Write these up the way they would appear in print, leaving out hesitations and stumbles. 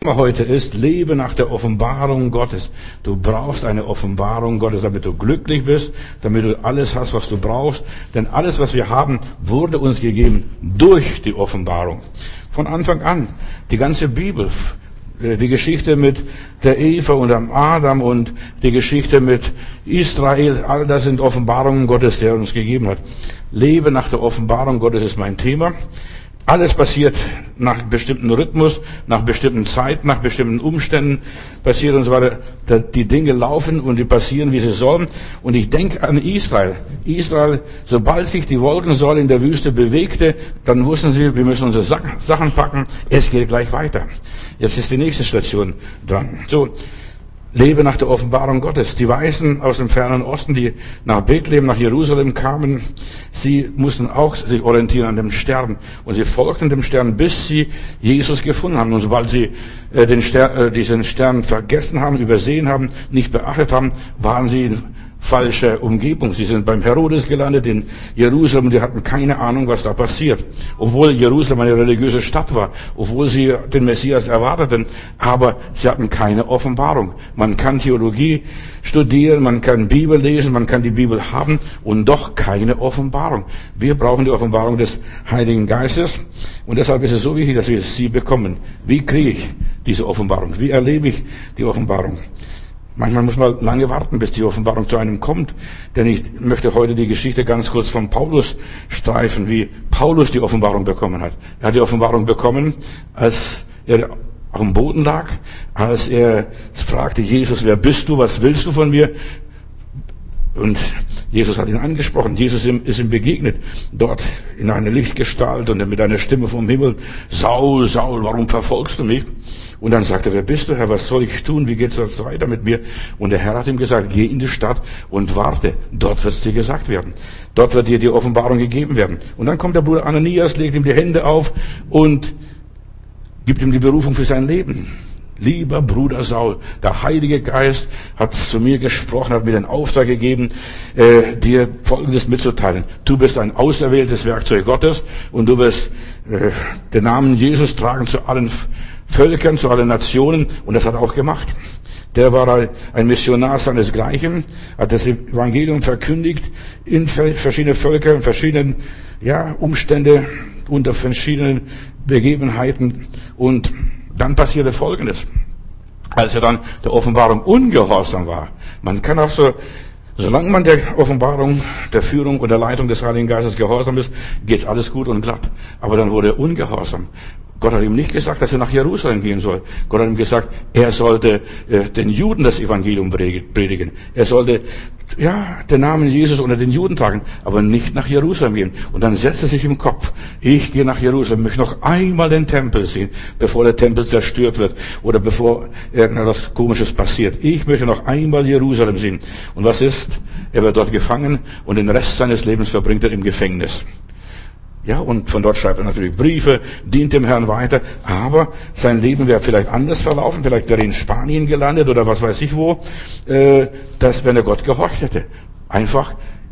Thema heute ist, lebe nach der Offenbarung Gottes. Du brauchst eine Offenbarung Gottes, damit du glücklich bist, damit du alles hast, was du brauchst. Denn alles, was wir haben, wurde uns gegeben durch die Offenbarung. Von Anfang an. Die ganze Bibel, die Geschichte mit der Eva und dem Adam und die Geschichte mit Israel, all das sind Offenbarungen Gottes, die er uns gegeben hat. Lebe nach der Offenbarung Gottes ist mein Thema. Alles passiert nach bestimmten Rhythmus, nach bestimmten Zeiten, nach bestimmten Umständen passiert und so weiter. Die Dinge laufen und die passieren, wie sie sollen. Und ich denke an Israel. Israel, sobald sich die Wolkensäule in der Wüste bewegte, dann wussten sie, wir müssen unsere Sachen packen. Es geht gleich weiter. Jetzt ist die nächste Station dran. So. Lebe nach der Offenbarung Gottes. Die Weisen aus dem fernen Osten, die nach Bethlehem, nach Jerusalem kamen, sie mussten auch sich orientieren an dem Stern. Und sie folgten dem Stern, bis sie Jesus gefunden haben. Und sobald sie diesen Stern vergessen haben, übersehen haben, nicht beachtet haben, waren sie in falscher Umgebung. Sie sind beim Herodes gelandet in Jerusalem. Die hatten keine Ahnung, was da passiert. Obwohl Jerusalem eine religiöse Stadt war, obwohl sie den Messias erwarteten, aber sie hatten keine Offenbarung. Man kann Theologie studieren, man kann Bibel lesen, man kann die Bibel haben und doch keine Offenbarung. Wir brauchen die Offenbarung des Heiligen Geistes und deshalb ist es so wichtig, dass wir sie bekommen. Wie kriege ich diese Offenbarung? Wie erlebe ich die Offenbarung? Manchmal muss man lange warten, bis die Offenbarung zu einem kommt. Denn ich möchte heute die Geschichte ganz kurz von Paulus streifen, wie Paulus die Offenbarung bekommen hat. Er hat die Offenbarung bekommen, als er auf dem Boden lag, als er fragte, Jesus, wer bist du, was willst du von mir? Und Jesus hat ihn angesprochen. Jesus ist ihm begegnet. Dort in einer Lichtgestalt und mit einer Stimme vom Himmel. Saul, Saul, warum verfolgst du mich? Und dann sagte er, wer bist du, Herr? Was soll ich tun? Wie geht's jetzt weiter mit mir? Und der Herr hat ihm gesagt, geh in die Stadt und warte. Dort wird's dir gesagt werden. Dort wird dir die Offenbarung gegeben werden. Und dann kommt der Bruder Ananias, legt ihm die Hände auf und gibt ihm die Berufung für sein Leben. Lieber Bruder Saul, der Heilige Geist hat zu mir gesprochen, hat mir den Auftrag gegeben, dir Folgendes mitzuteilen. Du bist ein auserwähltes Werkzeug Gottes und du wirst den Namen Jesus tragen zu allen Völkern, zu allen Nationen und das hat er auch gemacht. Der war ein Missionar seinesgleichen, hat das Evangelium verkündigt in verschiedene Völker, in verschiedenen Umstände, unter verschiedenen Begebenheiten und dann passierte Folgendes. Als er dann der Offenbarung ungehorsam war, man kann auch solange man der Offenbarung, der Führung und der Leitung des Heiligen Geistes gehorsam ist, geht's alles gut und glatt. Aber dann wurde er ungehorsam. Gott hat ihm nicht gesagt, dass er nach Jerusalem gehen soll. Gott hat ihm gesagt, er sollte den Juden das Evangelium predigen. Er sollte den Namen Jesus unter den Juden tragen, aber nicht nach Jerusalem gehen. Und dann setzt er sich im Kopf, ich gehe nach Jerusalem, möchte noch einmal den Tempel sehen, bevor der Tempel zerstört wird oder bevor irgendetwas Komisches passiert. Ich möchte noch einmal Jerusalem sehen. Und was ist? Er wird dort gefangen und den Rest seines Lebens verbringt er im Gefängnis. Ja, und von dort schreibt er natürlich Briefe, dient dem Herrn weiter, aber sein Leben wäre vielleicht anders verlaufen, vielleicht wäre er in Spanien gelandet oder was weiß ich wo, dass wenn er Gott gehorcht hätte. Einfach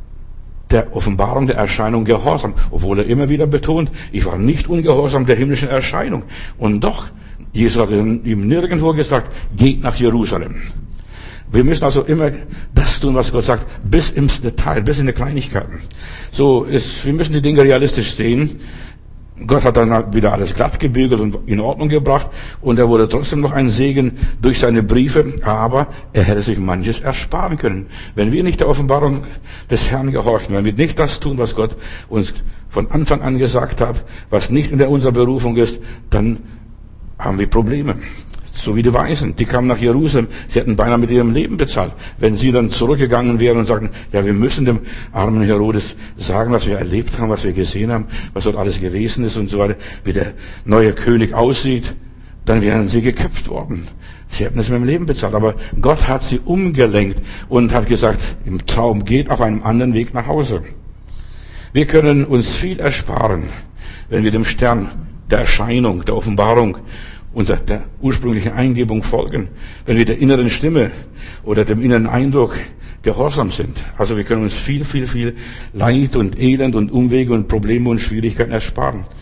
der Offenbarung der Erscheinung gehorsam, obwohl er immer wieder betont, ich war nicht ungehorsam der himmlischen Erscheinung. Und doch, Jesus hat ihm nirgendwo gesagt, geht nach Jerusalem. Wir müssen also immer das tun, was Gott sagt, bis ins Detail, bis in die Kleinigkeiten. Wir müssen die Dinge realistisch sehen. Gott hat dann wieder alles glatt gebügelt und in Ordnung gebracht und er wurde trotzdem noch ein Segen durch seine Briefe, aber er hätte sich manches ersparen können. Wenn wir nicht der Offenbarung des Herrn gehorchen, wenn wir nicht das tun, was Gott uns von Anfang an gesagt hat, was nicht in unserer Berufung ist, dann haben wir Probleme. So wie die Weisen, die kamen nach Jerusalem, sie hätten beinahe mit ihrem Leben bezahlt. Wenn sie dann zurückgegangen wären und sagten, wir müssen dem armen Herodes sagen, was wir erlebt haben, was wir gesehen haben, was dort alles gewesen ist und so weiter, wie der neue König aussieht, dann wären sie geköpft worden. Sie hätten es mit dem Leben bezahlt, aber Gott hat sie umgelenkt und hat gesagt, im Traum geht auf einem anderen Weg nach Hause. Wir können uns viel ersparen, wenn wir dem Stern der Erscheinung, der Offenbarung, der ursprünglichen Eingebung folgen, wenn wir der inneren Stimme oder dem inneren Eindruck gehorsam sind. Also wir können uns viel Leid und Elend und Umwege und Probleme und Schwierigkeiten ersparen.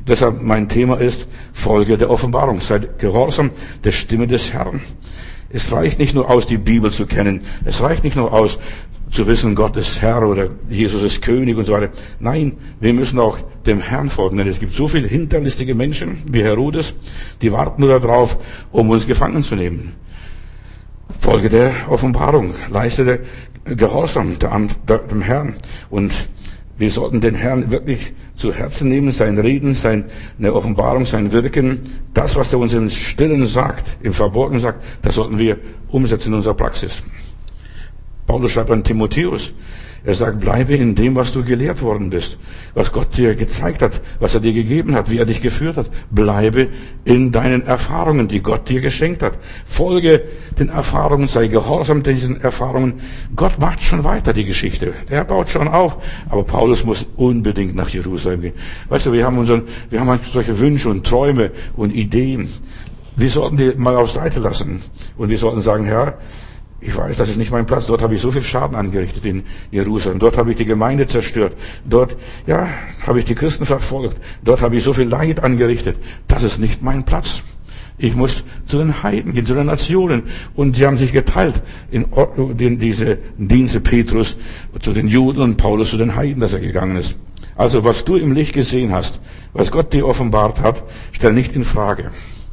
Deshalb mein Thema ist, Folge der Offenbarung. Seid gehorsam der Stimme des Herrn. Es reicht nicht nur aus, die Bibel zu kennen. Es reicht nicht nur aus, zu wissen, Gott ist Herr oder Jesus ist König und so weiter. Nein, wir müssen auch dem Herrn folgen. Denn es gibt so viele hinterlistige Menschen wie Herodes, die warten nur darauf, um uns gefangen zu nehmen. Folge der Offenbarung. Leiste Gehorsam dem Herrn. Und wir sollten den Herrn wirklich zu Herzen nehmen, sein Reden, seine Offenbarung, sein Wirken. Das, was er uns im Stillen sagt, im Verborgenen sagt, das sollten wir umsetzen in unserer Praxis. Paulus schreibt an Timotheus, er sagt, bleibe in dem, was du gelehrt worden bist, was Gott dir gezeigt hat, was er dir gegeben hat, wie er dich geführt hat. Bleibe in deinen Erfahrungen, die Gott dir geschenkt hat. Folge den Erfahrungen, sei gehorsam diesen Erfahrungen. Gott macht schon weiter die Geschichte. Er baut schon auf. Aber Paulus muss unbedingt nach Jerusalem gehen. Weißt du, wir haben solche Wünsche und Träume und Ideen. Wir sollten die mal auf Seite lassen. Und wir sollten sagen, Herr, ich weiß, das ist nicht mein Platz. Dort habe ich so viel Schaden angerichtet in Jerusalem. Dort habe ich die Gemeinde zerstört. Dort, habe ich die Christen verfolgt. Dort habe ich so viel Leid angerichtet. Das ist nicht mein Platz. Ich muss zu den Heiden gehen, zu den Nationen. Und sie haben sich geteilt in diese Dienste Petrus zu den Juden und Paulus zu den Heiden, dass er gegangen ist. Also, was du im Licht gesehen hast, was Gott dir offenbart hat, stell nicht in Frage.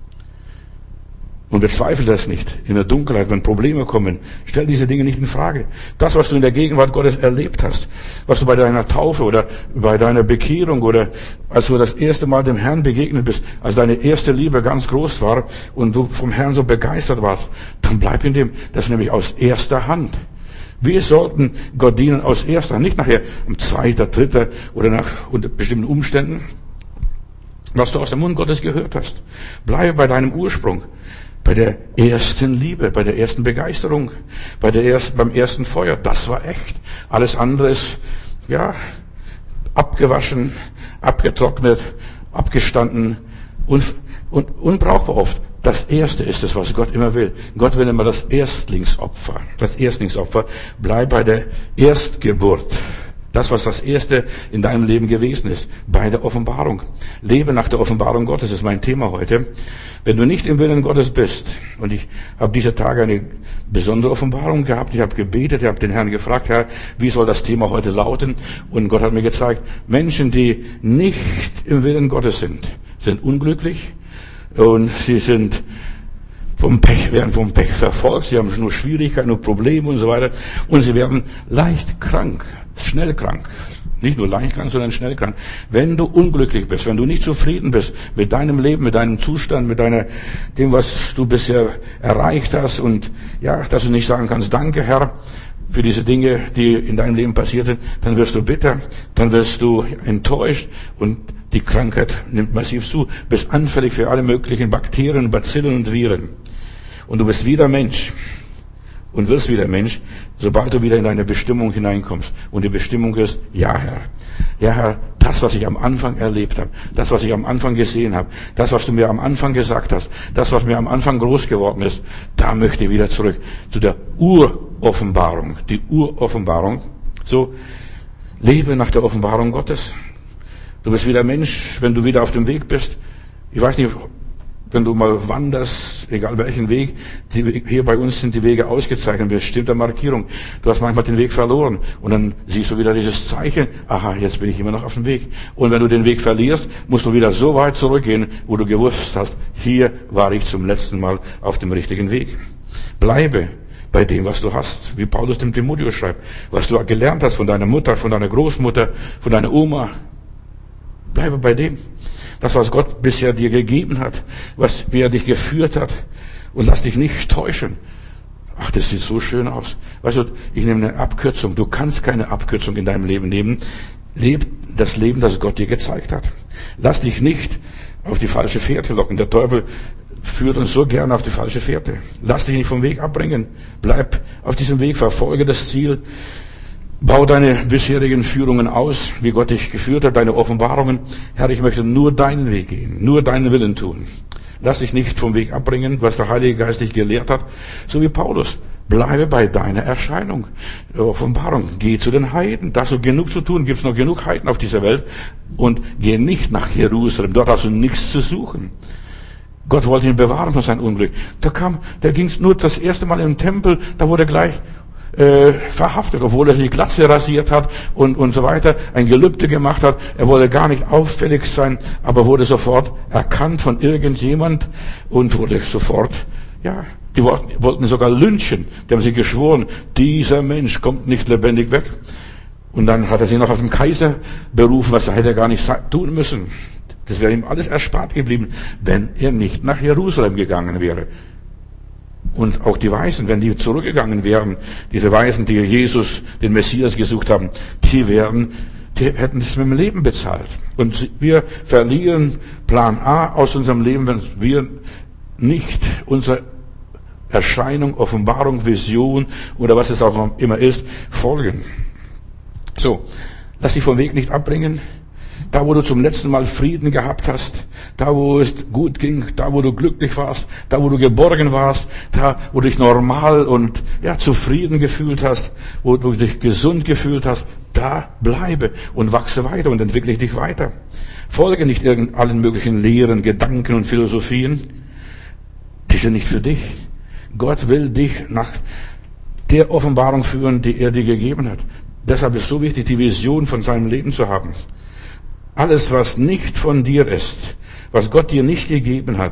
Und bezweifle das nicht. In der Dunkelheit, wenn Probleme kommen, stell diese Dinge nicht in Frage. Das, was du in der Gegenwart Gottes erlebt hast, was du bei deiner Taufe oder bei deiner Bekehrung oder als du das erste Mal dem Herrn begegnet bist, als deine erste Liebe ganz groß war und du vom Herrn so begeistert warst, dann bleib in dem. Das ist nämlich aus erster Hand. Wir sollten Gott dienen aus erster Hand, nicht nachher um zweiter, dritter oder nach unter bestimmten Umständen. Was du aus dem Mund Gottes gehört hast. Bleibe bei deinem Ursprung. Bei der ersten Liebe, bei der ersten Begeisterung, beim ersten Feuer. Das war echt. Alles andere ist, abgewaschen, abgetrocknet, abgestanden und unbrauchbar oft. Das Erste ist es, was Gott immer will. Gott will immer das Erstlingsopfer. Das Erstlingsopfer. Bleib bei der Erstgeburt. Das, was das Erste in deinem Leben gewesen ist, bei der Offenbarung. Lebe nach der Offenbarung Gottes, ist mein Thema heute. Wenn du nicht im Willen Gottes bist, und ich habe diese Tage eine besondere Offenbarung gehabt, ich habe gebetet, ich habe den Herrn gefragt, Herr, wie soll das Thema heute lauten? Und Gott hat mir gezeigt, Menschen, die nicht im Willen Gottes sind unglücklich und sie sind werden vom Pech verfolgt, sie haben nur Schwierigkeiten, nur Probleme und so weiter und sie werden leicht krank. Schnell krank. Nicht nur leicht krank, sondern schnell krank. Wenn du unglücklich bist, wenn du nicht zufrieden bist mit deinem Leben, mit deinem Zustand, mit dem, was du bisher erreicht hast und dass du nicht sagen kannst, danke Herr, für diese Dinge, die in deinem Leben passiert sind, dann wirst du bitter, dann wirst du enttäuscht und die Krankheit nimmt massiv zu. Bist anfällig für alle möglichen Bakterien, Bazillen und Viren. Und du bist wieder Mensch. Und wirst wieder Mensch, sobald du wieder in deine Bestimmung hineinkommst. Und die Bestimmung ist, ja Herr, das, was ich am Anfang erlebt habe, das, was ich am Anfang gesehen habe, das, was du mir am Anfang gesagt hast, das, was mir am Anfang groß geworden ist, da möchte ich wieder zurück zu der Uroffenbarung. Die Uroffenbarung. So, lebe nach der Offenbarung Gottes. Du bist wieder Mensch, wenn du wieder auf dem Weg bist. Ich weiß nicht, wenn du mal wanderst, egal welchen Weg, hier bei uns sind die Wege ausgezeichnet mit bestimmter Markierung. Du hast manchmal den Weg verloren und dann siehst du wieder dieses Zeichen, aha, jetzt bin ich immer noch auf dem Weg. Und wenn du den Weg verlierst, musst du wieder so weit zurückgehen, wo du gewusst hast, hier war ich zum letzten Mal auf dem richtigen Weg. Bleibe bei dem, was du hast, wie Paulus dem Timotheus schreibt, was du gelernt hast von deiner Mutter, von deiner Großmutter, von deiner Oma. Bleibe bei dem. Das, was Gott bisher dir gegeben hat, wie er dich geführt hat. Und lass dich nicht täuschen. Ach, das sieht so schön aus. Weißt du, ich nehme eine Abkürzung. Du kannst keine Abkürzung in deinem Leben nehmen. Leb das Leben, das Gott dir gezeigt hat. Lass dich nicht auf die falsche Fährte locken. Der Teufel führt uns so gerne auf die falsche Fährte. Lass dich nicht vom Weg abbringen. Bleib auf diesem Weg, verfolge das Ziel. Bau deine bisherigen Führungen aus, wie Gott dich geführt hat, deine Offenbarungen. Herr, ich möchte nur deinen Weg gehen, nur deinen Willen tun. Lass dich nicht vom Weg abbringen, was der Heilige Geist dich gelehrt hat. So wie Paulus. Bleibe bei deiner Erscheinung, Offenbarung. Geh zu den Heiden. Da hast du genug zu tun. Gibt's noch genug Heiden auf dieser Welt. Und geh nicht nach Jerusalem. Dort hast du nichts zu suchen. Gott wollte ihn bewahren von seinem Unglück. Der ging nur das erste Mal im Tempel. Da wurde er gleich verhaftet, obwohl er sich Glatze rasiert hat und so weiter, ein Gelübde gemacht hat. Er wollte gar nicht auffällig sein, aber wurde sofort erkannt von irgendjemand und wurde sofort, die wollten sogar lynchen. Die haben sich geschworen, dieser Mensch kommt nicht lebendig weg. Und dann hat er sich noch auf den Kaiser berufen, was hätte er gar nicht tun müssen. Das wäre ihm alles erspart geblieben, wenn er nicht nach Jerusalem gegangen wäre. Und auch die Weisen, wenn die zurückgegangen wären, diese Weisen, die Jesus, den Messias gesucht haben, die hätten es mit dem Leben bezahlt. Und wir verlieren Plan A aus unserem Leben, wenn wir nicht unsere Erscheinung, Offenbarung, Vision oder was es auch immer ist, folgen. So, lass dich vom Weg nicht abbringen. Da, wo du zum letzten Mal Frieden gehabt hast, da, wo es gut ging, da, wo du glücklich warst, da, wo du geborgen warst, da, wo du dich normal und zufrieden gefühlt hast, wo du dich gesund gefühlt hast, da bleibe und wachse weiter und entwickle dich weiter. Folge nicht allen möglichen Lehren, Gedanken und Philosophien. Die sind nicht für dich. Gott will dich nach der Offenbarung führen, die er dir gegeben hat. Deshalb ist es so wichtig, die Vision von seinem Leben zu haben. Alles, was nicht von dir ist, was Gott dir nicht gegeben hat,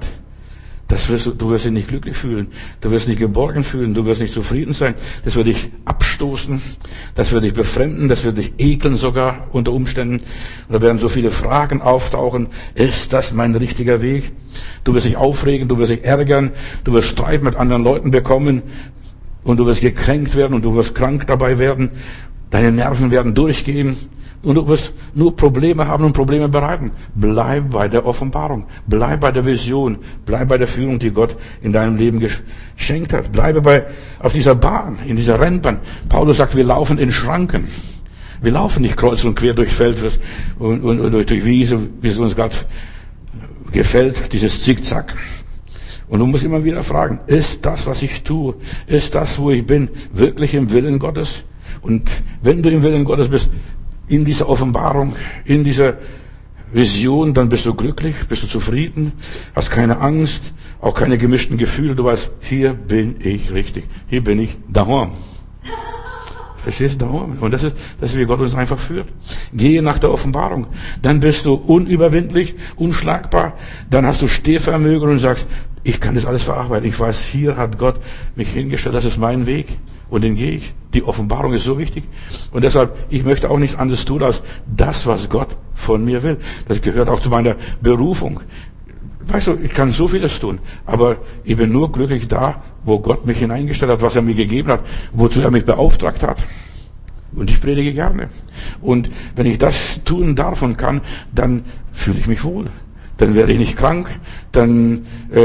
du wirst dich nicht glücklich fühlen, du wirst nicht geborgen fühlen, du wirst nicht zufrieden sein, das wird dich abstoßen, das wird dich befremden, das wird dich ekeln sogar unter Umständen. Da werden so viele Fragen auftauchen, ist das mein richtiger Weg? Du wirst dich aufregen, du wirst dich ärgern, du wirst Streit mit anderen Leuten bekommen und du wirst gekränkt werden und du wirst krank dabei werden, deine Nerven werden durchgehen. Und du wirst nur Probleme haben und Probleme bereiten. Bleib bei der Offenbarung. Bleib bei der Vision. Bleib bei der Führung, die Gott in deinem Leben geschenkt hat. Bleibe auf dieser Bahn, in dieser Rennbahn. Paulus sagt, wir laufen in Schranken. Wir laufen nicht kreuz und quer durch Feld und durch Wiese, wie es uns gerade gefällt, dieses Zickzack. Und du musst immer wieder fragen, ist das, was ich tue, ist das, wo ich bin, wirklich im Willen Gottes? Und wenn du im Willen Gottes bist, in dieser Offenbarung, in dieser Vision, dann bist du glücklich, bist du zufrieden, hast keine Angst, auch keine gemischten Gefühle. Du weißt, hier bin ich richtig, hier bin ich daheim. Verstehst du, daheim? Und das ist, wie Gott uns einfach führt. Gehe nach der Offenbarung. Dann bist du unüberwindlich, unschlagbar. Dann hast du Stehvermögen und sagst, ich kann das alles verarbeiten. Ich weiß, hier hat Gott mich hingestellt, das ist mein Weg. Und den gehe ich. Die Offenbarung ist so wichtig. Und deshalb, ich möchte auch nichts anderes tun, als das, was Gott von mir will. Das gehört auch zu meiner Berufung. Weißt du, ich kann so vieles tun, aber ich bin nur glücklich da, wo Gott mich hineingestellt hat, was er mir gegeben hat, wozu er mich beauftragt hat. Und ich predige gerne. Und wenn ich das tun darf und kann, dann fühle ich mich wohl. Dann werde ich nicht krank, dann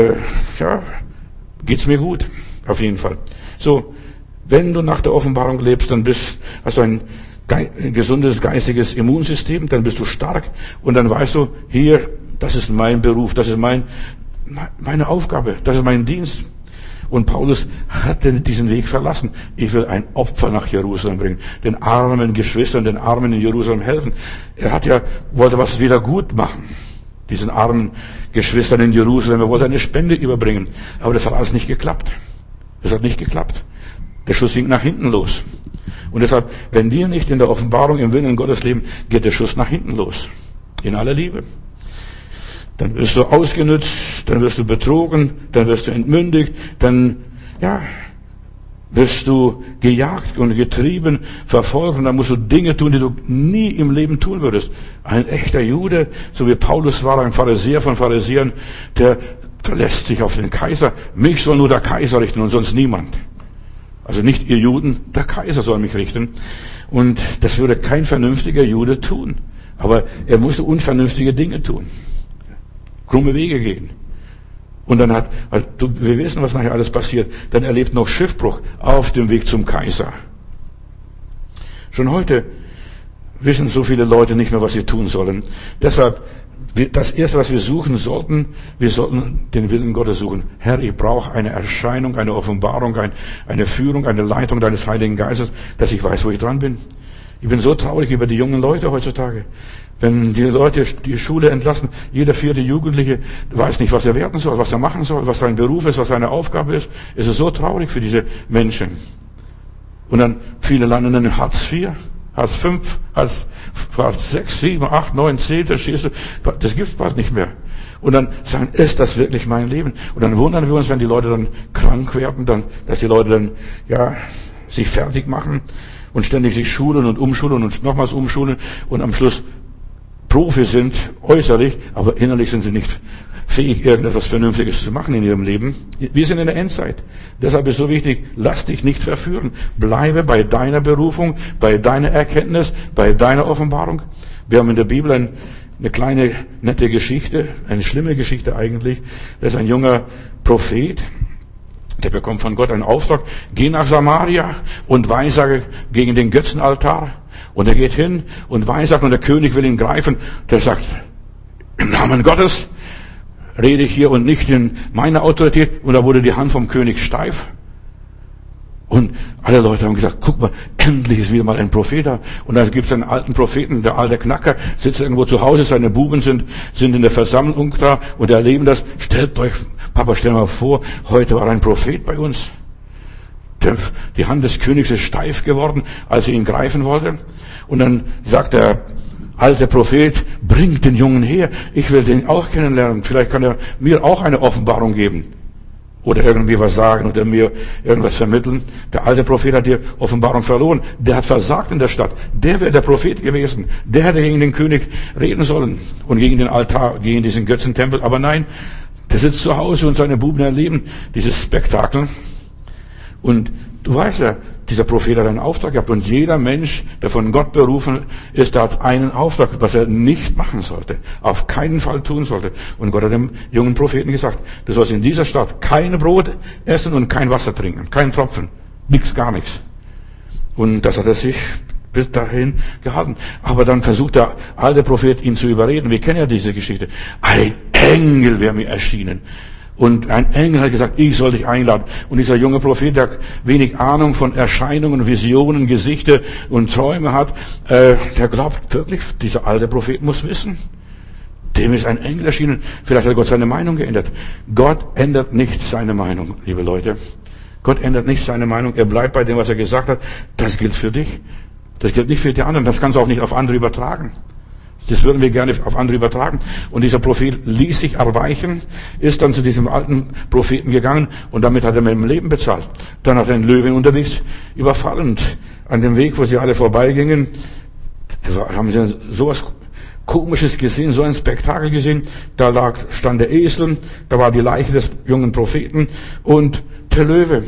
geht's mir gut. Auf jeden Fall. So, wenn du nach der Offenbarung lebst, dann hast du ein gesundes geistiges Immunsystem, dann bist du stark und dann weißt du, hier, das ist mein Beruf, das ist meine Aufgabe, das ist mein Dienst. Und Paulus hatte diesen Weg verlassen. Ich will ein Opfer nach Jerusalem bringen, den armen Geschwistern, den Armen in Jerusalem helfen. Er wollte was wieder gut machen, diesen armen Geschwistern in Jerusalem. Er wollte eine Spende überbringen, aber das hat alles nicht geklappt. Das hat nicht geklappt. Der Schuss ging nach hinten los. Und deshalb, wenn wir nicht in der Offenbarung im Willen Gottes leben, geht der Schuss nach hinten los. In aller Liebe. Dann wirst du ausgenützt, dann wirst du betrogen, dann wirst du entmündigt, dann, wirst du gejagt und getrieben, verfolgt und dann musst du Dinge tun, die du nie im Leben tun würdest. Ein echter Jude, so wie Paulus war, ein Pharisäer von Pharisäern, der verlässt sich auf den Kaiser. Mich soll nur der Kaiser richten und sonst niemand. Also nicht ihr Juden, der Kaiser soll mich richten. Und das würde kein vernünftiger Jude tun. Aber er musste unvernünftige Dinge tun. Krumme Wege gehen. Und dann wir wissen, was nachher alles passiert. Dann erlebt noch Schiffbruch auf dem Weg zum Kaiser. Schon heute wissen so viele Leute nicht mehr, was sie tun sollen. Deshalb Das Erste, was wir suchen sollten, wir sollten den Willen Gottes suchen. Herr, ich brauche eine Erscheinung, eine Offenbarung, eine Führung, eine Leitung deines Heiligen Geistes, dass ich weiß, wo ich dran bin. Ich bin so traurig über die jungen Leute heutzutage. Wenn die Leute die Schule entlassen, jeder 4. Jugendliche weiß nicht, was er werden soll, was er machen soll, was sein Beruf ist, was seine Aufgabe ist. Es ist so traurig für diese Menschen. Und dann viele landen in Hartz IV, Hartz V, Hartz 6, 7, 8, 9, 10, verstehst du? Das gibt's bald nicht mehr. Und dann sagen, ist das wirklich mein Leben? Und dann wundern wir uns, wenn die Leute dann krank werden, dass die Leute dann, sich fertig machen und ständig sich schulen und umschulen und nochmals umschulen und am Schluss Profi sind, äußerlich, aber innerlich sind sie nicht fähig, irgendetwas Vernünftiges zu machen in ihrem Leben. Wir sind in der Endzeit. Deshalb ist so wichtig, lass dich nicht verführen. Bleibe bei deiner Berufung, bei deiner Erkenntnis, bei deiner Offenbarung. Wir haben in der Bibel eine kleine, nette Geschichte, eine schlimme Geschichte eigentlich. Das ist ein junger Prophet, der bekommt von Gott einen Auftrag, geh nach Samaria und weissage gegen den Götzenaltar. Und er geht hin und weissagt und der König will ihn greifen. Der sagt, im Namen Gottes rede ich hier und nicht in meiner Autorität. Und da wurde die Hand vom König steif. Und alle Leute haben gesagt, guck mal, endlich ist wieder mal ein Prophet da. Und dann gibt es einen alten Propheten, der alte Knacker, sitzt irgendwo zu Hause, seine Buben sind in der Versammlung da und erleben das. Stellt euch, Papa, stell mal vor, heute war ein Prophet bei uns. Die Hand des Königs ist steif geworden, als er ihn greifen wollte. Und dann sagt der alte Prophet, bringt den Jungen her, ich will den auch kennenlernen. Vielleicht kann er mir auch eine Offenbarung geben. Oder irgendwie was sagen oder mir irgendwas vermitteln. Der alte Prophet hat die Offenbarung verloren. Der hat versagt in der Stadt. Der wäre der Prophet gewesen. Der hätte gegen den König reden sollen und gegen den Altar, gegen diesen Götzentempel. Aber nein, der sitzt zu Hause und seine Buben erleben dieses Spektakel. Und du weißt ja, dieser Prophet hat einen Auftrag gehabt. Und jeder Mensch, der von Gott berufen ist, der hat einen Auftrag, was er nicht machen sollte. Auf keinen Fall tun sollte. Und Gott hat dem jungen Propheten gesagt, du sollst in dieser Stadt kein Brot essen und kein Wasser trinken. Kein Tropfen. Nix, gar nichts. Und das hat er sich bis dahin gehalten. Aber dann versucht der alte Prophet, ihn zu überreden. Wir kennen ja diese Geschichte. Ein Engel wäre mir erschienen. Und ein Engel hat gesagt, ich soll dich einladen. Und dieser junge Prophet, der wenig Ahnung von Erscheinungen, Visionen, Gesichter und Träume hat, der glaubt wirklich, dieser alte Prophet muss wissen. Dem ist ein Engel erschienen. Vielleicht hat Gott seine Meinung geändert. Gott ändert nicht seine Meinung, liebe Leute. Gott ändert nicht seine Meinung. Er bleibt bei dem, was er gesagt hat. Das gilt für dich. Das gilt nicht für die anderen. Das kannst du auch nicht auf andere übertragen. Das würden wir gerne auf andere übertragen. Und dieser Prophet ließ sich erweichen, ist dann zu diesem alten Propheten gegangen und damit hat er mit dem Leben bezahlt. Dann hat er einen Löwen unterwegs überfallen. Und an dem Weg, wo sie alle vorbeigingen, haben sie sowas Komisches gesehen, so ein Spektakel gesehen. Da stand der Esel, da war die Leiche des jungen Propheten und der Löwe.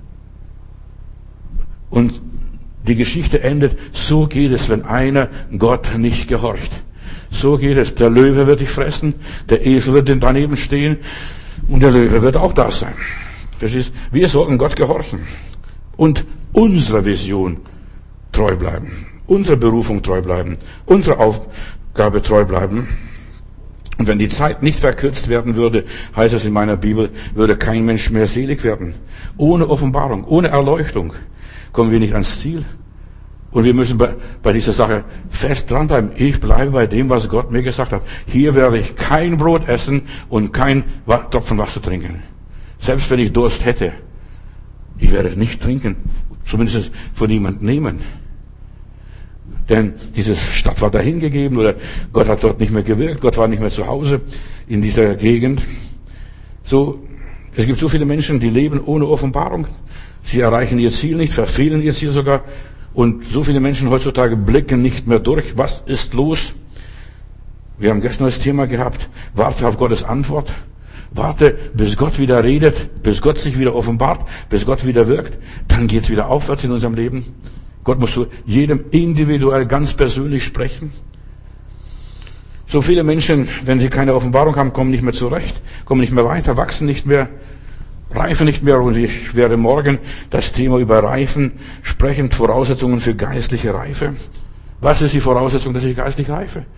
Und die Geschichte endet, so geht es, wenn einer Gott nicht gehorcht. So geht es. Der Löwe wird dich fressen, der Esel wird daneben stehen und der Löwe wird auch da sein. Verstehst? Wir sollten Gott gehorchen und unserer Vision treu bleiben, unserer Berufung treu bleiben, unserer Aufgabe treu bleiben. Und wenn die Zeit nicht verkürzt werden würde, heißt es in meiner Bibel, würde kein Mensch mehr selig werden. Ohne Offenbarung, ohne Erleuchtung kommen wir nicht ans Ziel. Und wir müssen bei dieser Sache fest dranbleiben. Ich bleibe bei dem, was Gott mir gesagt hat. Hier werde ich kein Brot essen und kein Tropfen Wasser trinken. Selbst wenn ich Durst hätte. Ich werde nicht trinken. Zumindest von niemandem nehmen. Denn diese Stadt war dahingegeben oder Gott hat dort nicht mehr gewirkt. Gott war nicht mehr zu Hause in dieser Gegend. So, es gibt so viele Menschen, die leben ohne Offenbarung. Sie erreichen ihr Ziel nicht, verfehlen ihr Ziel sogar. Und so viele Menschen heutzutage blicken nicht mehr durch. Was ist los? Wir haben gestern das Thema gehabt. Warte auf Gottes Antwort. Warte, bis Gott wieder redet, bis Gott sich wieder offenbart, bis Gott wieder wirkt. Dann geht's wieder aufwärts in unserem Leben. Gott muss zu jedem individuell ganz persönlich sprechen. So viele Menschen, wenn sie keine Offenbarung haben, kommen nicht mehr zurecht, kommen nicht mehr weiter, wachsen nicht mehr, reifen nicht mehr. Und ich werde morgen das Thema über Reifen sprechen, Voraussetzungen für geistliche Reife. Was ist die Voraussetzung, dass ich geistlich reife?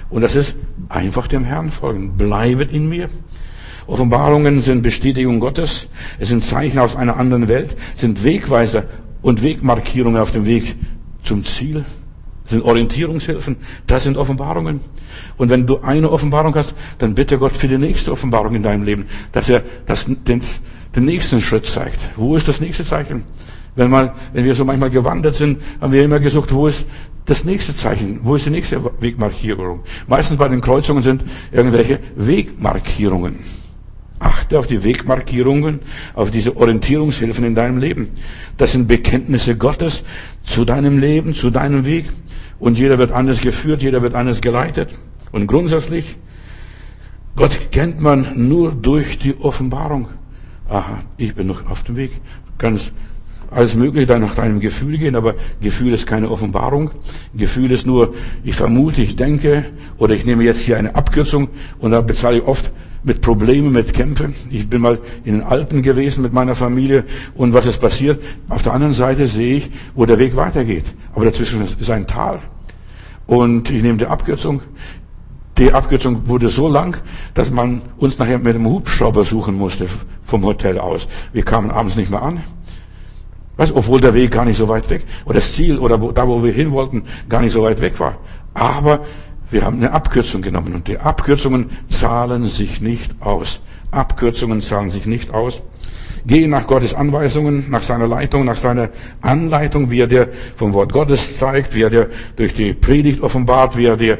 Und das ist einfach dem Herrn folgen. Bleibet in mir. Offenbarungen sind Bestätigung Gottes. Es sind Zeichen aus einer anderen Welt, sind Wegweiser und Wegmarkierungen auf dem Weg zum Ziel. Das sind Orientierungshilfen. Das sind Offenbarungen. Und wenn du eine Offenbarung hast, dann bitte Gott für die nächste Offenbarung in deinem Leben, dass er den nächsten Schritt zeigt. Wo ist das nächste Zeichen? Wenn wir so manchmal gewandert sind, haben wir immer gesucht, wo ist das nächste Zeichen? Wo ist die nächste Wegmarkierung? Meistens bei den Kreuzungen sind irgendwelche Wegmarkierungen. Achte auf die Wegmarkierungen, auf diese Orientierungshilfen in deinem Leben. Das sind Bekenntnisse Gottes zu deinem Leben, zu deinem Weg. Und jeder wird anders geführt, jeder wird anders geleitet. Und grundsätzlich, Gott kennt man nur durch die Offenbarung. Aha, ich bin noch auf dem Weg. Ganz alles Mögliche dann nach deinem Gefühl gehen, aber Gefühl ist keine Offenbarung. Gefühl ist nur, ich vermute, ich denke, oder ich nehme jetzt hier eine Abkürzung und da bezahle ich oft mit Problemen, mit Kämpfen. Ich bin mal in den Alpen gewesen mit meiner Familie und was ist passiert? Auf der anderen Seite sehe ich, wo der Weg weitergeht. Aber dazwischen ist ein Tal. Und ich nehme die Abkürzung. Die Abkürzung wurde so lang, dass man uns nachher mit einem Hubschrauber suchen musste vom Hotel aus. Wir kamen abends nicht mehr an. Obwohl der Weg gar nicht so weit weg, oder das Ziel, oder da, wo wir hin wollten, gar nicht so weit weg war. Aber wir haben eine Abkürzung genommen und die Abkürzungen zahlen sich nicht aus. Abkürzungen zahlen sich nicht aus. Geh nach Gottes Anweisungen, nach seiner Leitung, nach seiner Anleitung, wie er dir vom Wort Gottes zeigt, wie er dir durch die Predigt offenbart, wie er dir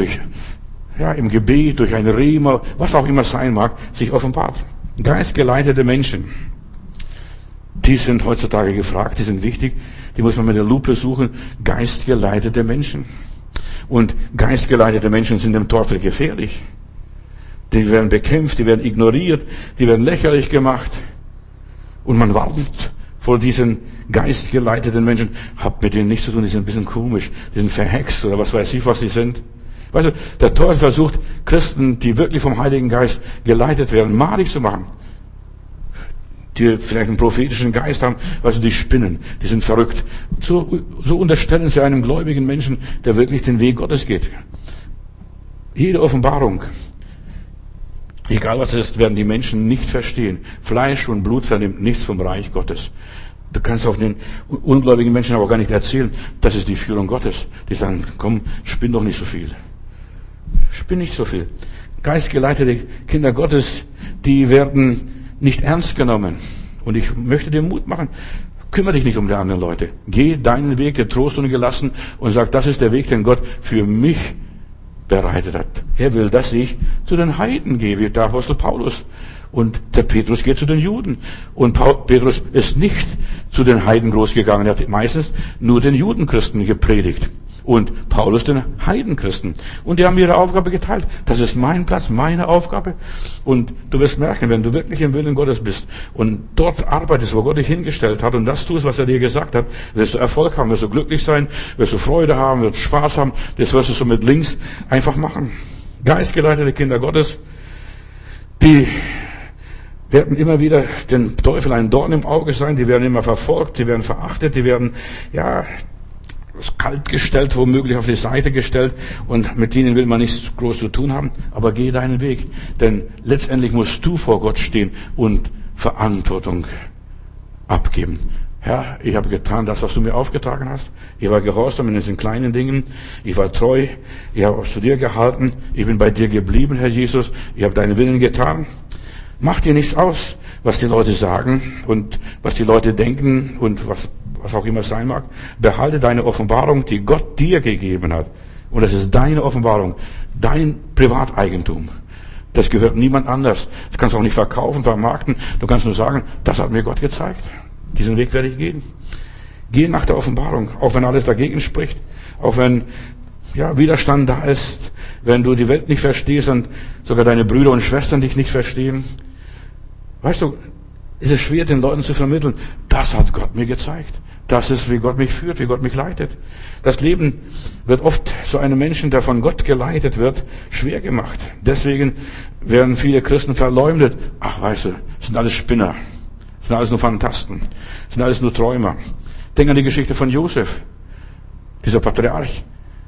im Gebet, durch ein Rema, was auch immer sein mag, sich offenbart. Geistgeleitete Menschen, die sind heutzutage gefragt, die sind wichtig, die muss man mit der Lupe suchen. Geistgeleitete Menschen. Und geistgeleitete Menschen sind dem Teufel gefährlich. Die werden bekämpft, die werden ignoriert, die werden lächerlich gemacht. Und man warnt vor diesen geistgeleiteten Menschen. Habt mit denen nichts zu tun, die sind ein bisschen komisch, die sind verhext oder was weiß ich, was sie sind. Weißt du, der Teufel versucht, Christen, die wirklich vom Heiligen Geist geleitet werden, malig zu machen. Die vielleicht einen prophetischen Geist haben, die spinnen, die sind verrückt. So unterstellen sie einem gläubigen Menschen, der wirklich den Weg Gottes geht. Jede Offenbarung, egal was es ist, werden die Menschen nicht verstehen. Fleisch und Blut vernimmt nichts vom Reich Gottes. Du kannst auch den ungläubigen Menschen aber gar nicht erzählen, das ist die Führung Gottes. Die sagen, komm, spinn doch nicht so viel. Spinn nicht so viel. Geistgeleitete Kinder Gottes, die werden nicht ernst genommen. Und ich möchte dir Mut machen. Kümmere dich nicht um die anderen Leute. Geh deinen Weg getrost und gelassen und sag, das ist der Weg, den Gott für mich bereitet hat. Er will, dass ich zu den Heiden gehe, wie der Apostel Paulus. Und der Petrus geht zu den Juden. Und Petrus ist nicht zu den Heiden großgegangen. Er hat meistens nur den Judenchristen gepredigt. Und Paulus den Heidenchristen. Und die haben ihre Aufgabe geteilt. Das ist mein Platz, meine Aufgabe. Und du wirst merken, wenn du wirklich im Willen Gottes bist und dort arbeitest, wo Gott dich hingestellt hat und das tust, was er dir gesagt hat, wirst du Erfolg haben, wirst du glücklich sein, wirst du Freude haben, wirst Spaß haben. Das wirst du so mit links einfach machen. Geistgeleitete Kinder Gottes, die werden immer wieder den Teufel ein Dorn im Auge sein, die werden immer verfolgt, die werden verachtet, die werden, kalt gestellt, womöglich auf die Seite gestellt und mit denen will man nichts groß zu tun haben, aber geh deinen Weg, denn letztendlich musst du vor Gott stehen und Verantwortung abgeben. Herr, ich habe getan das, was du mir aufgetragen hast. Ich war gehorsam in diesen kleinen Dingen. Ich war treu. Ich habe zu dir gehalten. Ich bin bei dir geblieben, Herr Jesus. Ich habe deinen Willen getan. Mach dir nichts aus, was die Leute sagen und was die Leute denken und was auch immer sein mag. Behalte deine Offenbarung, die Gott dir gegeben hat. Und das ist deine Offenbarung, dein Privateigentum. Das gehört niemand anders. Das kannst du auch nicht verkaufen, vermarkten. Du kannst nur sagen, das hat mir Gott gezeigt. Diesen Weg werde ich gehen. Geh nach der Offenbarung, auch wenn alles dagegen spricht, auch wenn Widerstand da ist, wenn du die Welt nicht verstehst und sogar deine Brüder und Schwestern dich nicht verstehen. Weißt du, es ist schwer, den Leuten zu vermitteln, das hat Gott mir gezeigt. Das ist, wie Gott mich führt, wie Gott mich leitet. Das Leben wird oft so einem Menschen, der von Gott geleitet wird, schwer gemacht. Deswegen werden viele Christen verleumdet. Ach, weißt du, das sind alles Spinner. Das sind alles nur Phantasten. Das sind alles nur Träumer. Denk an die Geschichte von Josef, dieser Patriarch.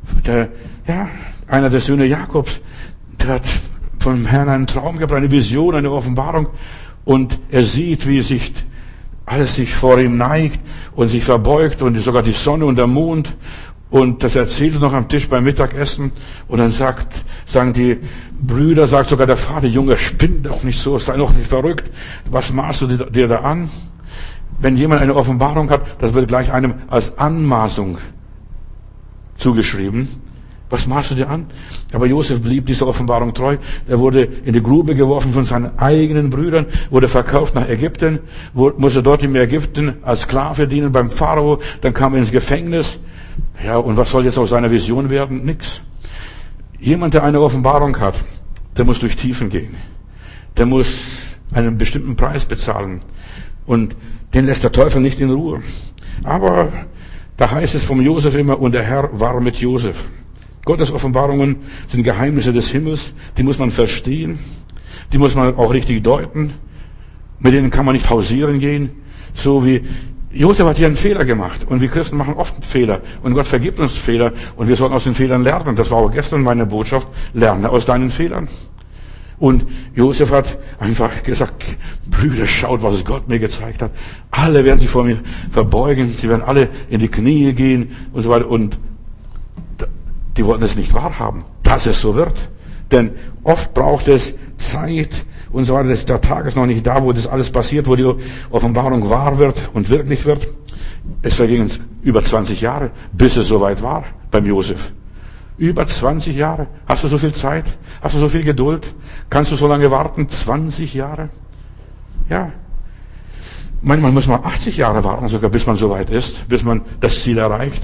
einer der Söhne Jakobs, der hat vom Herrn einen Traum gehabt, eine Vision, eine Offenbarung. Und er sieht, wie alles sich vor ihm neigt und sich verbeugt und sogar die Sonne und der Mond. Und das erzählt er noch am Tisch beim Mittagessen. Und dann sagen die Brüder, sagt sogar der Vater, Junge, spinn doch nicht so, sei doch nicht verrückt. Was maßt du dir da an? Wenn jemand eine Offenbarung hat, das wird gleich einem als Anmaßung zugeschrieben. Was maßt du dir an? Aber Josef blieb dieser Offenbarung treu. Er wurde in die Grube geworfen von seinen eigenen Brüdern, wurde verkauft nach Ägypten, musste dort in Ägypten als Sklave dienen beim Pharao, dann kam er ins Gefängnis. Ja, und was soll jetzt aus seiner Vision werden? Nix. Jemand, der eine Offenbarung hat, der muss durch Tiefen gehen. Der muss einen bestimmten Preis bezahlen. Und den lässt der Teufel nicht in Ruhe. Aber da heißt es vom Josef immer, und der Herr war mit Josef. Gottes Offenbarungen sind Geheimnisse des Himmels, die muss man verstehen, die muss man auch richtig deuten, mit denen kann man nicht hausieren gehen, so wie Josef hat hier einen Fehler gemacht und wir Christen machen oft Fehler und Gott vergibt uns Fehler und wir sollten aus den Fehlern lernen. Das war auch gestern meine Botschaft, lerne aus deinen Fehlern. Und Josef hat einfach gesagt, Brüder, schaut, was Gott mir gezeigt hat. Alle werden sich vor mir verbeugen, sie werden alle in die Knie gehen und so weiter. Und die wollten es nicht wahrhaben, dass es so wird. Denn oft braucht es Zeit und so weiter. Der Tag ist noch nicht da, wo das alles passiert, wo die Offenbarung wahr wird und wirklich wird. Es vergingen über 20 Jahre, bis es soweit war beim Josef. Über 20 Jahre. Hast du so viel Zeit? Hast du so viel Geduld? Kannst du so lange warten? 20 Jahre? Ja. Manchmal muss man 80 Jahre warten, sogar bis man soweit ist, bis man das Ziel erreicht.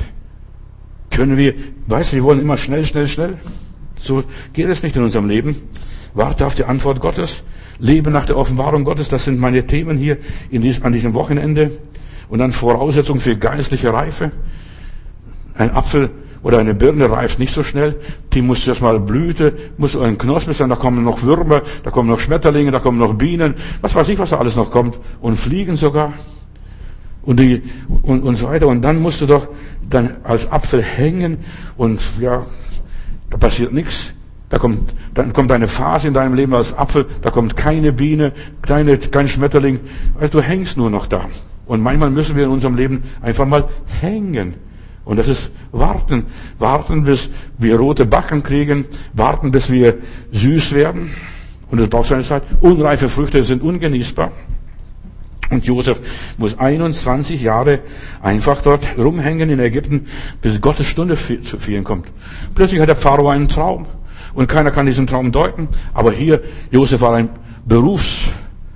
Wir wollen immer schnell. So geht es nicht in unserem Leben. Warte auf die Antwort Gottes. Lebe nach der Offenbarung Gottes. Das sind meine Themen hier an diesem Wochenende. Und dann Voraussetzung für geistliche Reife. Ein Apfel oder eine Birne reift nicht so schnell. Die muss erstmal Blüte, muss ein Knospe sein. Da kommen noch Würmer, da kommen noch Schmetterlinge, da kommen noch Bienen. Was weiß ich, was da alles noch kommt. Und Fliegen sogar. Und so weiter. Und dann musst du doch dann als Apfel hängen und ja, da passiert nichts. Dann kommt eine Phase in deinem Leben als Apfel, da kommt keine Biene, kein Schmetterling. Also du hängst nur noch da. Und manchmal müssen wir in unserem Leben einfach mal hängen. Und das ist warten. Warten, bis wir rote Backen kriegen. Warten, bis wir süß werden. Und das braucht seine Zeit. Unreife Früchte sind ungenießbar. Und Josef muss 21 Jahre einfach dort rumhängen in Ägypten, bis Gottes Stunde für ihn kommt. Plötzlich hat der Pharao einen Traum. Und keiner kann diesen Traum deuten. Aber hier, Josef war ein Berufsprophet.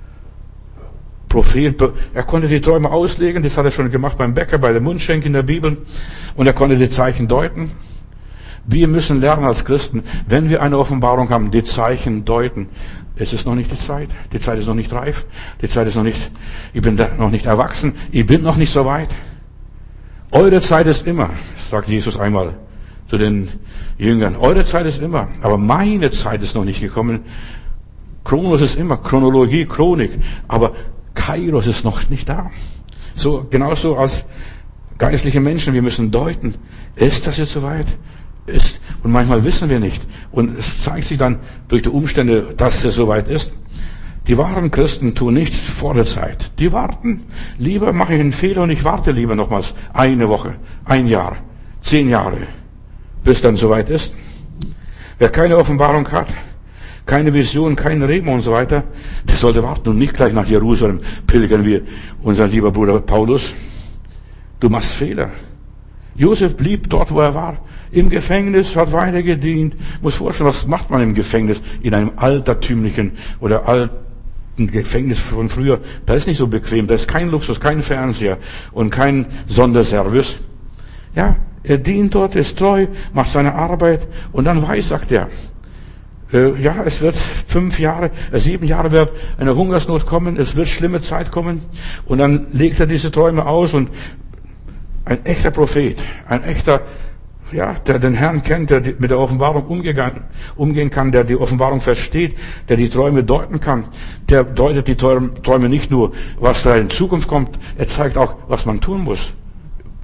Er konnte die Träume auslegen. Das hat er schon gemacht beim Bäcker, bei der Mundschenk in der Bibel. Und er konnte die Zeichen deuten. Wir müssen lernen als Christen, wenn wir eine Offenbarung haben, die Zeichen deuten. Es ist noch nicht die Zeit. Die Zeit ist noch nicht reif. Die Zeit ist noch nicht, ich bin noch nicht erwachsen. Ich bin noch nicht so weit. Eure Zeit ist immer, sagt Jesus einmal zu den Jüngern. Eure Zeit ist immer. Aber meine Zeit ist noch nicht gekommen. Chronos ist immer. Chronologie, Chronik. Aber Kairos ist noch nicht da. So, genauso als geistliche Menschen. Wir müssen deuten. Ist das jetzt soweit? Und manchmal wissen wir nicht. Und es zeigt sich dann durch die Umstände, dass es soweit ist. Die wahren Christen tun nichts vor der Zeit. Die warten. Lieber mache ich einen Fehler und ich warte lieber nochmals eine Woche, ein Jahr, 10 Jahre, bis dann soweit ist. Wer keine Offenbarung hat, keine Vision, kein Reden und so weiter, der sollte warten und nicht gleich nach Jerusalem pilgern wie unser lieber Bruder Paulus. Du machst Fehler. Josef blieb dort, wo er war. Im Gefängnis, hat weiter gedient. Muss vorstellen, was macht man im Gefängnis? In einem altertümlichen oder alten Gefängnis von früher. Da ist nicht so bequem. Da ist kein Luxus, kein Fernseher und kein Sonderservice. Ja, er dient dort, ist treu, macht seine Arbeit und dann sagt er, es wird 7 Jahre wird eine Hungersnot kommen, es wird schlimme Zeit kommen und dann legt er diese Träume aus und ein echter Prophet, ein echter, der den Herrn kennt, der mit der Offenbarung umgehen kann, der die Offenbarung versteht, der die Träume deuten kann, der deutet die Träume nicht nur, was da in Zukunft kommt, er zeigt auch, was man tun muss.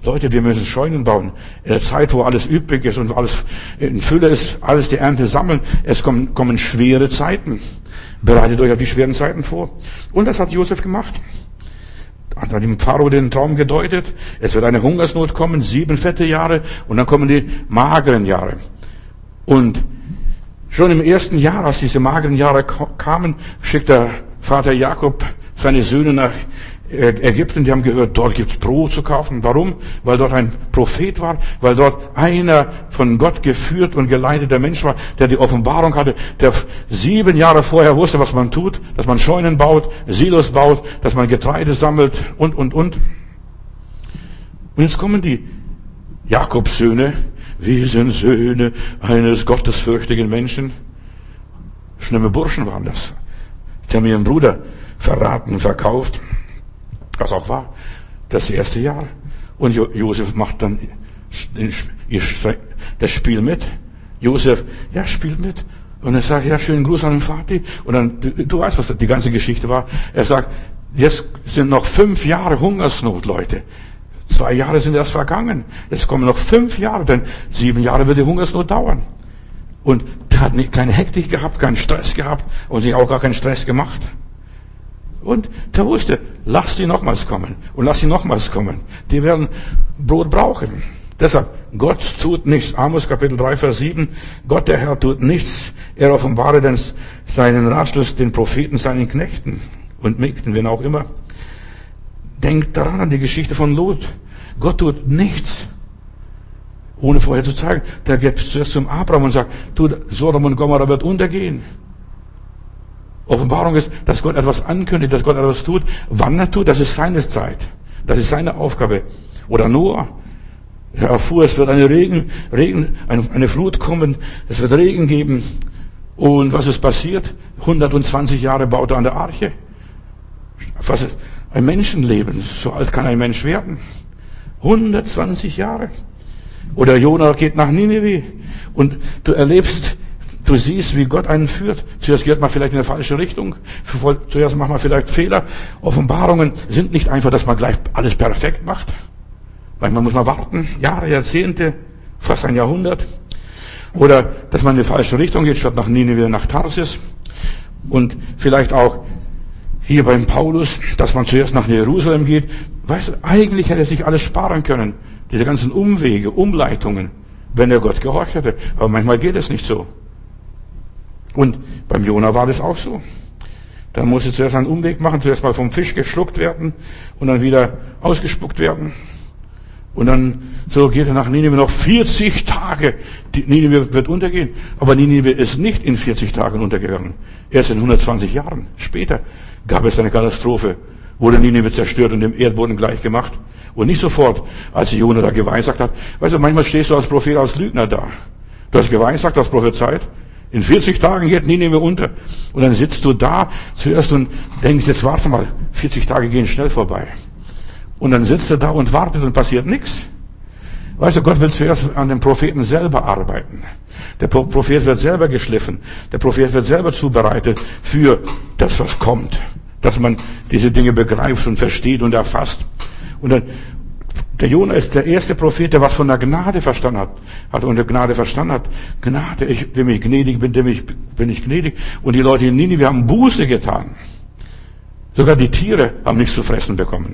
Leute, wir müssen Scheunen bauen. In der Zeit, wo alles übrig ist und alles in Fülle ist, alles die Ernte sammeln. Es kommen schwere Zeiten. Bereitet euch auf die schweren Zeiten vor. Und das hat Josef gemacht. Hat dem Pharao den Traum gedeutet. Es wird eine Hungersnot kommen, 7 fette Jahre, und dann kommen die mageren Jahre. Und schon im ersten Jahr, als diese mageren Jahre kamen, schickt der Vater Jakob seine Söhne nach Ägypten. Die haben gehört, dort gibt's Brot zu kaufen. Warum? Weil dort ein Prophet war, weil dort einer von Gott geführt und geleiteter Mensch war, der die Offenbarung hatte, der 7 Jahre vorher wusste, was man tut, dass man Scheunen baut, Silos baut, dass man Getreide sammelt und. Und jetzt kommen die Jakobs Söhne. Wir sind Söhne eines gottesfürchtigen Menschen. Schlimme Burschen waren das. Die haben ihren Bruder verraten, verkauft. Was auch war, das erste Jahr. Und Josef macht dann das Spiel mit. Josef, ja, spielt mit. Und er sagt, ja, schönen Gruß an den Vati. Und dann, du weißt, was die ganze Geschichte war. Er sagt, jetzt sind noch 5 Jahre Hungersnot, Leute. 2 Jahre sind erst vergangen. Jetzt kommen noch 5 Jahre, denn 7 Jahre wird die Hungersnot dauern. Und der hat keine Hektik gehabt, keinen Stress gehabt und sich auch gar keinen Stress gemacht. Und der wusste, lass die nochmals kommen und lass sie nochmals kommen. Die werden Brot brauchen. Deshalb, Gott tut nichts. Amos Kapitel 3, Vers 7. Gott, der Herr, tut nichts. Er offenbare denn seinen Ratschluss den Propheten, seinen Knechten und Mägden, wen auch immer. Denkt daran an die Geschichte von Lot. Gott tut nichts, ohne vorher zu zeigen. Der geht zuerst zum Abraham und sagt, du, Sodom und Gomorra wird untergehen. Offenbarung ist, dass Gott etwas ankündigt, dass Gott etwas tut. Wann er tut, das ist seine Zeit. Das ist seine Aufgabe. Oder Noah. Er erfuhr, es wird eine Flut kommen, es wird Regen geben. Und was ist passiert? 120 Jahre baut er an der Arche. Was ist ein Menschenleben? So alt kann ein Mensch werden. 120 Jahre. Oder Jonah geht nach Nineveh. Und du siehst, wie Gott einen führt. Zuerst geht man vielleicht in eine falsche Richtung. Zuerst macht man vielleicht Fehler. Offenbarungen sind nicht einfach, dass man gleich alles perfekt macht. Manchmal muss man warten. Jahre, Jahrzehnte, fast ein Jahrhundert. Oder, dass man in die falsche Richtung geht, statt nach Nineveh, nach Tarsis. Und vielleicht auch hier beim Paulus, dass man zuerst nach Jerusalem geht. Weißt du, eigentlich hätte er sich alles sparen können. Diese ganzen Umwege, Umleitungen, wenn er Gott gehorcht hätte. Aber manchmal geht es nicht so. Und beim Jonah war das auch so. Dann musste zuerst einen Umweg machen, zuerst mal vom Fisch geschluckt werden und dann wieder ausgespuckt werden. Und dann so geht er nach Nineveh noch 40 Tage. Nineveh wird untergehen. Aber Nineveh ist nicht in 40 Tagen untergegangen. Erst in 120 Jahren später gab es eine Katastrophe, wurde Nineveh zerstört und dem Erdboden gleich gemacht. Und nicht sofort, als Jonah da geweissagt hat. Weißt du, manchmal stehst du als Prophet, als Lügner da. Du hast geweissagt, hast prophezeit. In 40 Tagen geht Nineveh unter. Und dann sitzt du da zuerst und denkst, jetzt warte mal, 40 Tage gehen schnell vorbei. Und dann sitzt er da und wartet und passiert nichts. Weißt du, Gott will zuerst an dem Propheten selber arbeiten. Der Prophet wird selber geschliffen. Der Prophet wird selber zubereitet für das, was kommt. Dass man diese Dinge begreift und versteht und erfasst. Und dann, der Jonah ist der erste Prophet, der was von der Gnade verstanden hat und der Gnade verstanden hat. Gnade, wenn ich gnädig bin, bin ich gnädig. Und die Leute in Ninive haben Buße getan. Sogar die Tiere haben nichts zu fressen bekommen.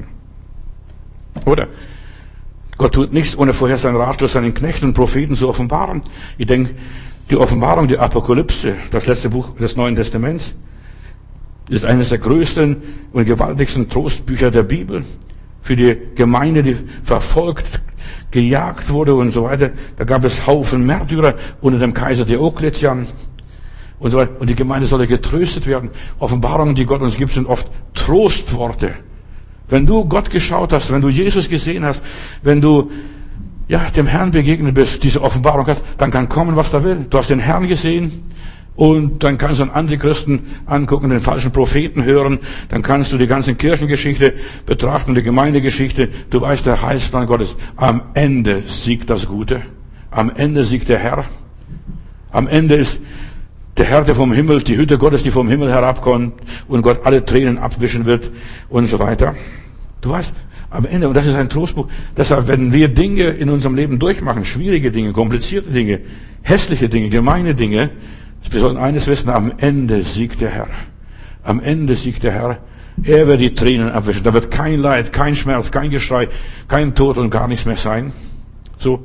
Oder? Gott tut nichts, ohne vorher seinen Ratschluss seinen Knechten und Propheten zu offenbaren. Ich denke, die Offenbarung, die Apokalypse, das letzte Buch des Neuen Testaments, ist eines der größten und gewaltigsten Trostbücher der Bibel. Für die Gemeinde, die verfolgt, gejagt wurde und so weiter. Da gab es Haufen Märtyrer unter dem Kaiser Diokletian und so weiter. Und die Gemeinde solle getröstet werden. Offenbarungen, die Gott uns gibt, sind oft Trostworte. Wenn du Gott geschaut hast, wenn du Jesus gesehen hast, wenn du dem Herrn begegnet bist, diese Offenbarung hast, dann kann kommen, was da will. Du hast den Herrn gesehen und dann kannst du einen Antichristen angucken, den falschen Propheten hören, dann kannst du die ganze Kirchengeschichte betrachten, die Gemeindegeschichte. Du weißt, der Heilsplan Gottes. Am Ende siegt das Gute. Am Ende siegt der Herr. Am Ende ist der Herr, der vom Himmel, die Hütte Gottes, die vom Himmel herabkommt und Gott alle Tränen abwischen wird und so weiter. Du weißt, Am Ende, und das ist ein Trostbuch, deshalb werden wir Dinge in unserem Leben durchmachen, schwierige Dinge, komplizierte Dinge, hässliche Dinge, gemeine Dinge. Wir sollen eines wissen, am Ende siegt der Herr. Am Ende siegt der Herr. Er wird die Tränen abwischen. Da wird kein Leid, kein Schmerz, kein Geschrei, kein Tod und gar nichts mehr sein. So,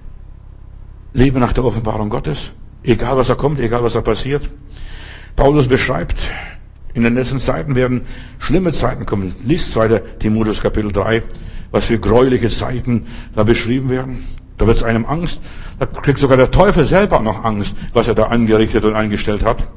lebe nach der Offenbarung Gottes. Egal was da kommt, egal was da passiert. Paulus beschreibt, in den letzten Zeiten werden schlimme Zeiten kommen. Lies 2. Timotheus Kapitel 3, was für gräuliche Zeiten da beschrieben werden. Da wird es einem Angst. Da kriegt sogar der Teufel selber noch Angst, was er da angerichtet und eingestellt hat.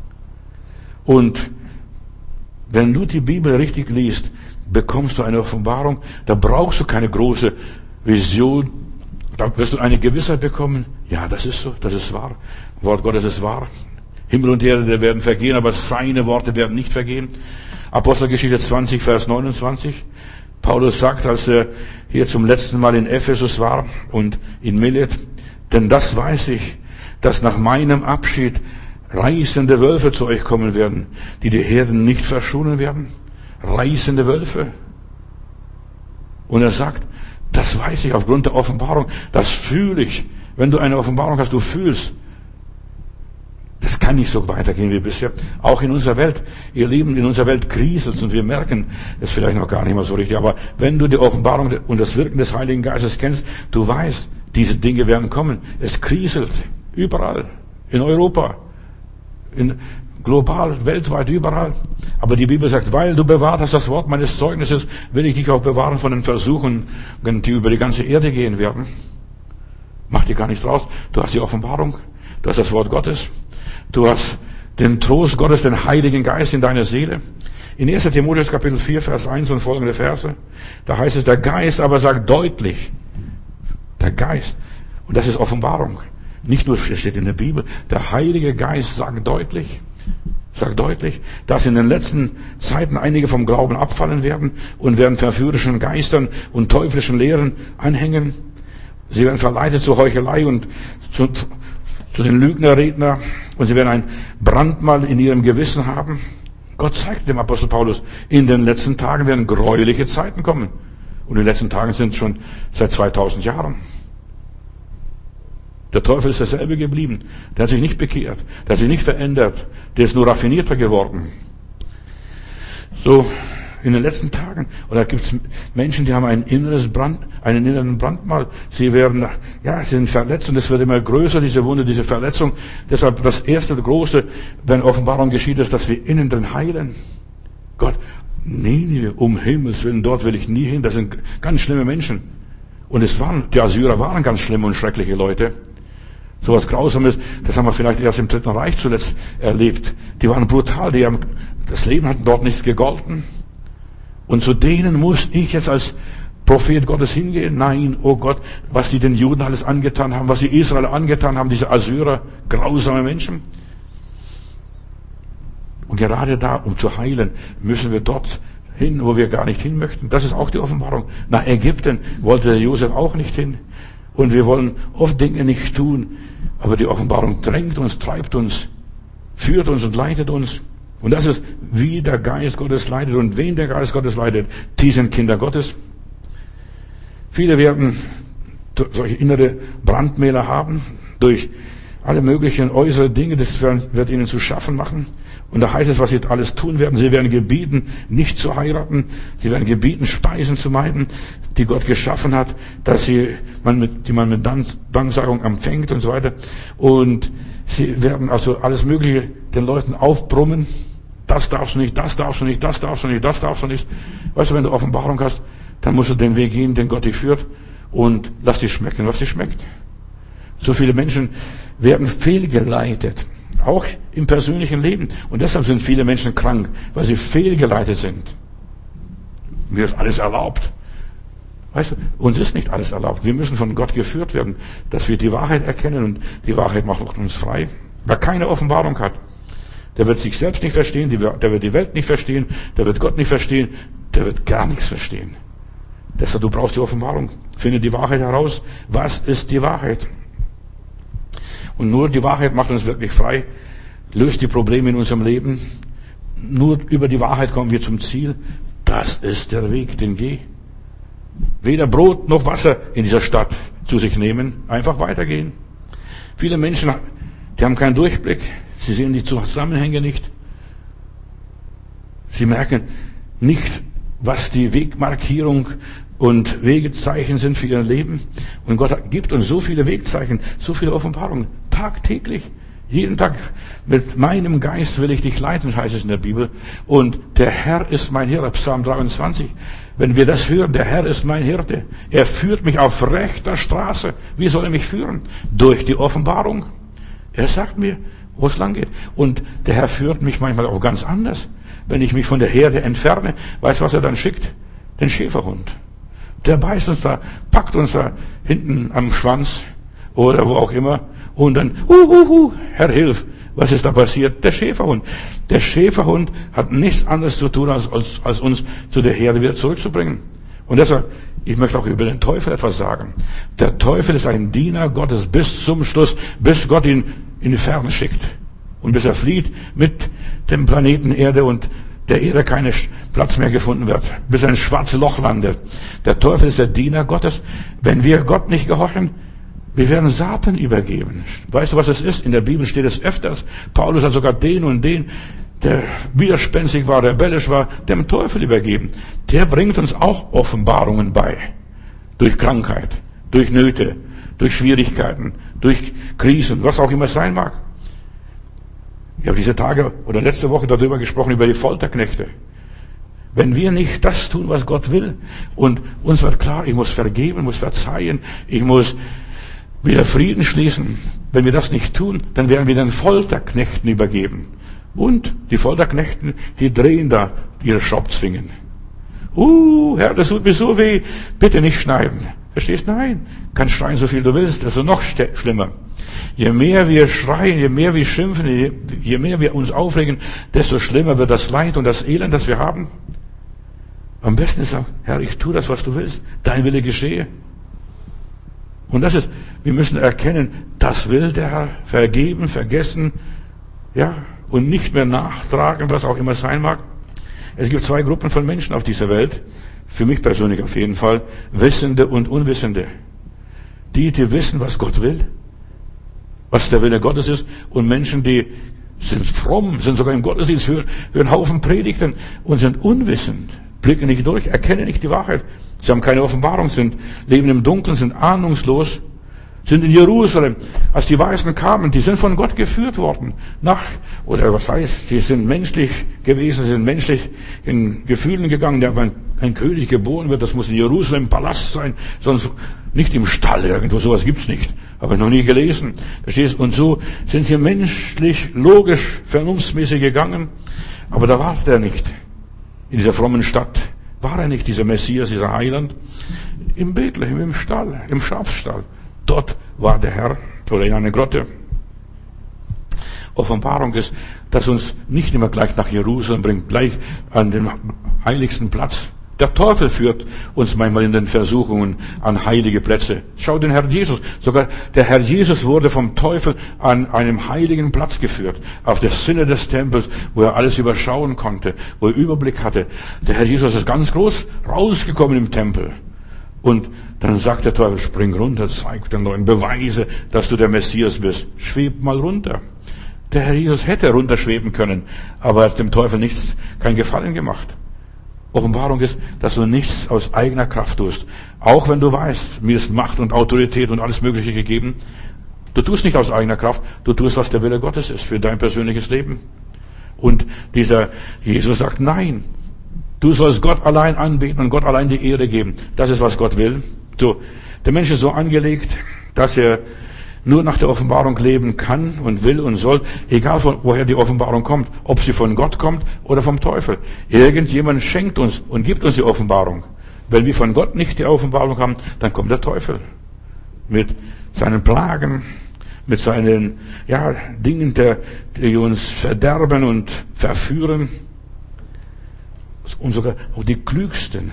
Und wenn du die Bibel richtig liest, bekommst du eine Offenbarung. Da brauchst du keine große Vision. Da wirst du eine Gewissheit bekommen. Ja, das ist so, das ist wahr. Wort Gottes ist wahr. Himmel und Erde werden vergehen, aber seine Worte werden nicht vergehen. Apostelgeschichte 20, Vers 29. Paulus sagt, als er hier zum letzten Mal in Ephesus war und in Milet, denn das weiß ich, dass nach meinem Abschied reißende Wölfe zu euch kommen werden, die Herden nicht verschonen werden. Reißende Wölfe. Und er sagt, das weiß ich aufgrund der Offenbarung, das fühle ich. Wenn du eine Offenbarung hast, du fühlst, das kann nicht so weitergehen wie bisher. Auch in unserer Welt. Ihr Lieben, in unserer Welt kriselt und wir merken es vielleicht noch gar nicht mal so richtig. Aber wenn du die Offenbarung und das Wirken des Heiligen Geistes kennst, du weißt, diese Dinge werden kommen. Es kriselt. Überall. In Europa. Global, weltweit, überall. Aber die Bibel sagt, weil du bewahrt hast das Wort meines Zeugnisses, will ich dich auch bewahren von den Versuchen, die über die ganze Erde gehen werden. Mach dir gar nichts draus. Du hast die Offenbarung. Du hast das Wort Gottes. Du hast den Trost Gottes, den Heiligen Geist in deiner Seele. In 1. Timotheus Kapitel 4, Vers 1 und folgende Verse, da heißt es, der Geist aber sagt deutlich, der Geist, und das ist Offenbarung, nicht nur steht in der Bibel, der Heilige Geist sagt deutlich, dass in den letzten Zeiten einige vom Glauben abfallen werden und werden verführerischen Geistern und teuflischen Lehren anhängen. Sie werden verleitet zur Heuchelei und zu den Lügnerredner, und sie werden ein Brandmal in ihrem Gewissen haben. Gott zeigt dem Apostel Paulus, in den letzten Tagen werden gräuliche Zeiten kommen. Und die letzten Tage sind schon seit 2000 Jahren. Der Teufel ist derselbe geblieben. Der hat sich nicht bekehrt. Der hat sich nicht verändert. Der ist nur raffinierter geworden. So, in den letzten Tagen. Und da gibt es Menschen, die haben einen inneren Brandmal. Sie werden, sie sind verletzt und es wird immer größer, diese Wunde, diese Verletzung. Deshalb das erste große, wenn Offenbarung geschieht, ist, dass wir innen drin heilen. Gott, Ninive, um Himmels Willen, dort will ich nie hin. Das sind ganz schlimme Menschen. Und die Assyrer waren ganz schlimme und schreckliche Leute. So was Grausames, das haben wir vielleicht erst im Dritten Reich zuletzt erlebt. Die waren brutal, das Leben hat dort nichts gegolten. Und zu denen muss ich jetzt als Prophet Gottes hingehen? Nein, oh Gott, was die den Juden alles angetan haben, was die Israel angetan haben, diese Assyrer, grausame Menschen. Und gerade da, um zu heilen, müssen wir dort hin, wo wir gar nicht hin möchten. Das ist auch die Offenbarung. Nach Ägypten wollte der Josef auch nicht hin. Und wir wollen oft Dinge nicht tun, aber die Offenbarung drängt uns, treibt uns, führt uns und leitet uns. Und das ist, wie der Geist Gottes leitet. Und wen der Geist Gottes leitet, die sind Kinder Gottes. Viele werden solche innere Brandmäler haben, durch alle möglichen äußere Dinge, das wird ihnen zu schaffen machen. Und da heißt es, was sie alles tun werden. Sie werden gebieten, nicht zu heiraten. Sie werden gebieten, Speisen zu meiden, die Gott geschaffen hat, die man mit Danksagung empfängt und so weiter. Und sie werden also alles Mögliche den Leuten aufbrummen. Das darfst du nicht, das darfst du nicht, das darfst du nicht, das darfst du nicht. Weißt du, wenn du Offenbarung hast, dann musst du den Weg gehen, den Gott dich führt, und lass dich schmecken, was dich schmeckt. So viele Menschen werden fehlgeleitet, auch im persönlichen Leben. Und deshalb sind viele Menschen krank, weil sie fehlgeleitet sind. Mir ist alles erlaubt. Weißt du, uns ist nicht alles erlaubt. Wir müssen von Gott geführt werden, dass wir die Wahrheit erkennen, und die Wahrheit macht uns frei. Wer keine Offenbarung hat, der wird sich selbst nicht verstehen, der wird die Welt nicht verstehen, der wird Gott nicht verstehen, der wird gar nichts verstehen. Deshalb, du brauchst die Offenbarung. Finde die Wahrheit heraus. Was ist die Wahrheit? Und nur die Wahrheit macht uns wirklich frei, löst die Probleme in unserem Leben. Nur über die Wahrheit kommen wir zum Ziel. Das ist der Weg, den geh. weder Brot noch Wasser in dieser Stadt zu sich nehmen, einfach weitergehen. Viele Menschen, die haben keinen Durchblick, sie sehen die Zusammenhänge nicht. Sie merken nicht, was die Wegmarkierung und Wegezeichen sind für ihr Leben. Und Gott gibt uns so viele Wegzeichen, so viele Offenbarungen, tagtäglich. Jeden Tag mit meinem Geist will ich dich leiten, heißt es in der Bibel. Und der Herr ist mein Hirte, Psalm 23. Wenn wir das hören, der Herr ist mein Hirte. Er führt mich auf rechter Straße. Wie soll er mich führen? Durch die Offenbarung. Er sagt mir, wo es lang geht. Und der Herr führt mich manchmal auch ganz anders. Wenn ich mich von der Herde entferne, weißt du, was er dann schickt? Den Schäferhund. Der beißt uns da, packt uns da hinten am Schwanz oder wo auch immer. Und dann, Herr, hilf, was ist da passiert? Der Schäferhund. Der Schäferhund hat nichts anderes zu tun, als uns zu der Herde wieder zurückzubringen. Und deshalb, ich möchte auch über den Teufel etwas sagen. Der Teufel ist ein Diener Gottes bis zum Schluss, bis Gott ihn in die Ferne schickt. Und bis er flieht mit dem Planeten Erde und der Erde keinen Platz mehr gefunden wird, bis er ein schwarzes Loch landet. Der Teufel ist der Diener Gottes. Wenn wir Gott nicht gehorchen, wir werden Satan übergeben. Weißt du, was es ist? In der Bibel steht es öfters. Paulus hat sogar den und den, der widerspenstig war, rebellisch war, dem Teufel übergeben. Der bringt uns auch Offenbarungen bei. Durch Krankheit, durch Nöte, durch Schwierigkeiten, durch Krisen, was auch immer es sein mag. Ich habe diese Tage oder letzte Woche darüber gesprochen, über die Folterknechte. Wenn wir nicht das tun, was Gott will, und uns wird klar, ich muss vergeben, muss verzeihen, ich muss wieder Frieden schließen. Wenn wir das nicht tun, dann werden wir den Folterknechten übergeben. Und die Folterknechten, die drehen da ihre Schraubzwingen. Herr, das tut mir so weh. Bitte nicht schneiden. Verstehst? Nein. Kannst schreien, so viel du willst. Das ist noch schlimmer. Je mehr wir schreien, je mehr wir schimpfen, je mehr wir uns aufregen, desto schlimmer wird das Leid und das Elend, das wir haben. Am besten ist auch, Herr, ich tue das, was du willst. Dein Wille geschehe. Und das ist, wir müssen erkennen, das will der Herr, vergeben, vergessen, ja, und nicht mehr nachtragen, was auch immer sein mag. Es gibt zwei Gruppen von Menschen auf dieser Welt, für mich persönlich auf jeden Fall, Wissende und Unwissende. Die wissen, was Gott will, was der Wille Gottes ist, und Menschen, die sind fromm, sind sogar im Gottesdienst, hören Haufen Predigten und sind unwissend, blicken nicht durch, erkennen nicht die Wahrheit. Sie haben keine Offenbarung, leben im Dunkeln, sind ahnungslos, sind in Jerusalem. Als die Weisen kamen, die sind von Gott geführt worden. Sie sind menschlich gewesen, sind menschlich in Gefühlen gegangen. Wenn ein König geboren wird, das muss in Jerusalem im Palast sein, sonst nicht im Stall irgendwo, sowas gibt's nicht. Habe ich noch nie gelesen. Verstehst? Und so sind sie menschlich, logisch, vernunftsmäßig gegangen. Aber da war der nicht. In dieser frommen Stadt war er nicht, dieser Messias, dieser Heiland. Im Bethlehem, im Stall, im Schafstall. Dort war der Herr, oder in einer Grotte. Offenbarung ist, dass uns nicht immer gleich nach Jerusalem bringt, gleich an den heiligsten Platz. Der Teufel führt uns manchmal in den Versuchungen an heilige Plätze. Schau den Herrn Jesus. Sogar der Herr Jesus wurde vom Teufel an einem heiligen Platz geführt. Auf der Zinne des Tempels, wo er alles überschauen konnte, wo er Überblick hatte. Der Herr Jesus ist ganz groß rausgekommen im Tempel. Und dann sagt der Teufel, spring runter, zeig den Leuten, beweise, dass du der Messias bist. Schweb mal runter. Der Herr Jesus hätte runterschweben können, aber er hat dem Teufel kein Gefallen gemacht. Offenbarung ist, dass du nichts aus eigener Kraft tust. Auch wenn du weißt, mir ist Macht und Autorität und alles Mögliche gegeben. Du tust nicht aus eigener Kraft, du tust, was der Wille Gottes ist für dein persönliches Leben. Und dieser Jesus sagt, nein, du sollst Gott allein anbeten und Gott allein die Ehre geben. Das ist, was Gott will. So, der Mensch ist so angelegt, dass er nur nach der Offenbarung leben kann und will und soll, egal woher die Offenbarung kommt, ob sie von Gott kommt oder vom Teufel. Irgendjemand schenkt uns und gibt uns die Offenbarung. Wenn wir von Gott nicht die Offenbarung haben, dann kommt der Teufel mit seinen Plagen, mit seinen Dingen, die uns verderben und verführen. Und sogar auch die Klügsten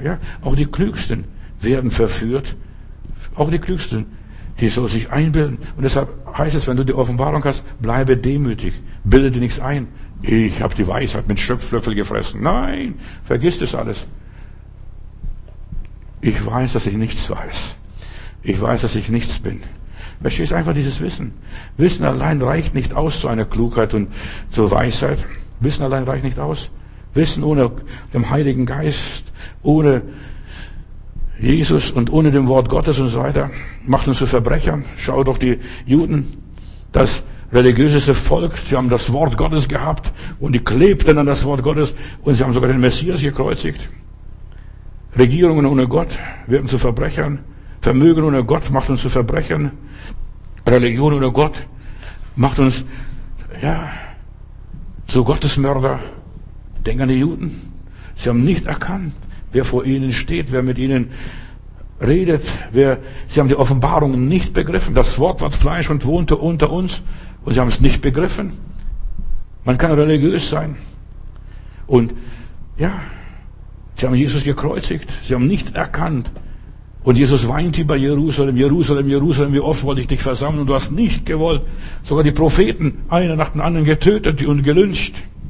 werden verführt. Auch die Klügsten, die so sich einbilden. Und deshalb heißt es, wenn du die Offenbarung hast, bleibe demütig. Bilde dir nichts ein. Ich habe die Weisheit mit Schöpflöffel gefressen. Nein, vergiss das alles. Ich weiß, dass ich nichts weiß. Ich weiß, dass ich nichts bin. Verstehst du, einfach dieses Wissen? Wissen allein reicht nicht aus zu einer Klugheit und zur Weisheit. Wissen allein reicht nicht aus. Wissen ohne den Heiligen Geist, ohne Jesus und ohne dem Wort Gottes und so weiter, macht uns zu Verbrechern. Schau doch die Juden, das religiöseste Volk, sie haben das Wort Gottes gehabt und die klebten an das Wort Gottes und sie haben sogar den Messias gekreuzigt. Regierungen ohne Gott werden zu Verbrechern. Vermögen ohne Gott macht uns zu Verbrechern. Religion ohne Gott macht uns, zu Gottesmörder. Denk an die Juden. Sie haben nicht erkannt, wer vor ihnen steht, wer mit ihnen redet, sie haben die Offenbarungen nicht begriffen. Das Wort ward Fleisch und wohnte unter uns und sie haben es nicht begriffen. Man kann religiös sein. Und sie haben Jesus gekreuzigt. Sie haben nicht erkannt. Und Jesus weint über Jerusalem, Jerusalem, Jerusalem, wie oft wollte ich dich versammeln und du hast nicht gewollt. Sogar die Propheten, einer nach dem anderen getötet und gelyncht.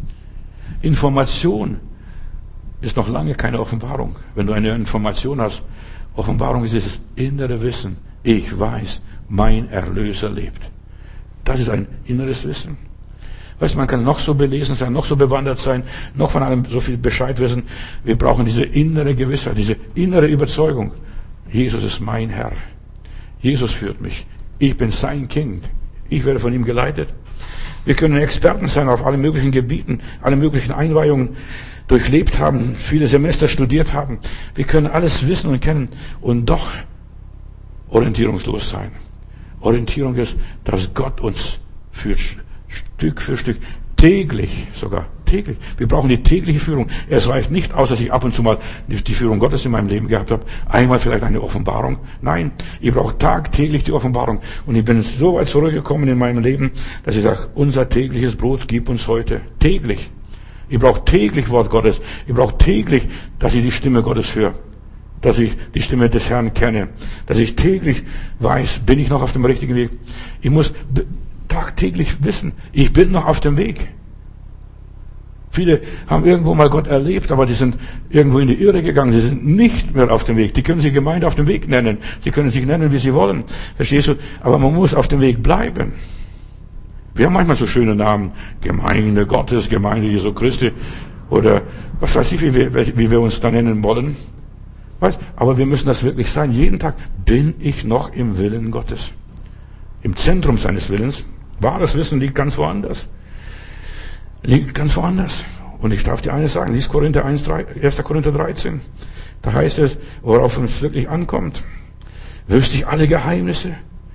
Information ist noch lange keine Offenbarung. Wenn du eine Information hast, Offenbarung ist dieses innere Wissen. Ich weiß, mein Erlöser lebt. Das ist ein inneres Wissen. Weißt du, man kann noch so belesen sein, noch so bewandert sein, noch von allem so viel Bescheid wissen. Wir brauchen diese innere Gewissheit, diese innere Überzeugung. Jesus ist mein Herr. Jesus führt mich. Ich bin sein Kind. Ich werde von ihm geleitet. Wir können Experten sein auf alle möglichen Gebieten, alle möglichen Einweihungen durchlebt haben, viele Semester studiert haben. Wir können alles wissen und kennen und doch orientierungslos sein. Orientierung ist, dass Gott uns führt, Stück für Stück, täglich sogar. Täglich. Wir brauchen die tägliche Führung. Es reicht nicht aus, dass ich ab und zu mal die Führung Gottes in meinem Leben gehabt habe. Einmal vielleicht eine Offenbarung. Nein, ich brauche tagtäglich die Offenbarung. Und ich bin so weit zurückgekommen in meinem Leben, dass ich sage, unser tägliches Brot gib uns heute. Täglich. Ich brauche täglich Wort Gottes. Ich brauche täglich, dass ich die Stimme Gottes höre. Dass ich die Stimme des Herrn kenne. Dass ich täglich weiß, bin ich noch auf dem richtigen Weg. Ich muss tagtäglich wissen, ich bin noch auf dem Weg. Viele haben irgendwo mal Gott erlebt, aber die sind irgendwo in die Irre gegangen. Sie sind nicht mehr auf dem Weg. Die können sich Gemeinde auf dem Weg nennen. Sie können sich nennen, wie sie wollen. Verstehst du? Aber man muss auf dem Weg bleiben. Wir haben manchmal so schöne Namen. Gemeinde Gottes, Gemeinde Jesu Christi. Oder was weiß ich, wie wir uns da nennen wollen. Weißt? Aber wir müssen das wirklich sein. Jeden Tag bin ich noch im Willen Gottes. Im Zentrum seines Willens. Wahres Wissen liegt ganz woanders. Liegt ganz woanders. Und ich darf dir eines sagen, lies 1. Korinther 13. Da heißt es, worauf es wirklich ankommt. Wüsste ich alle Geheimnisse?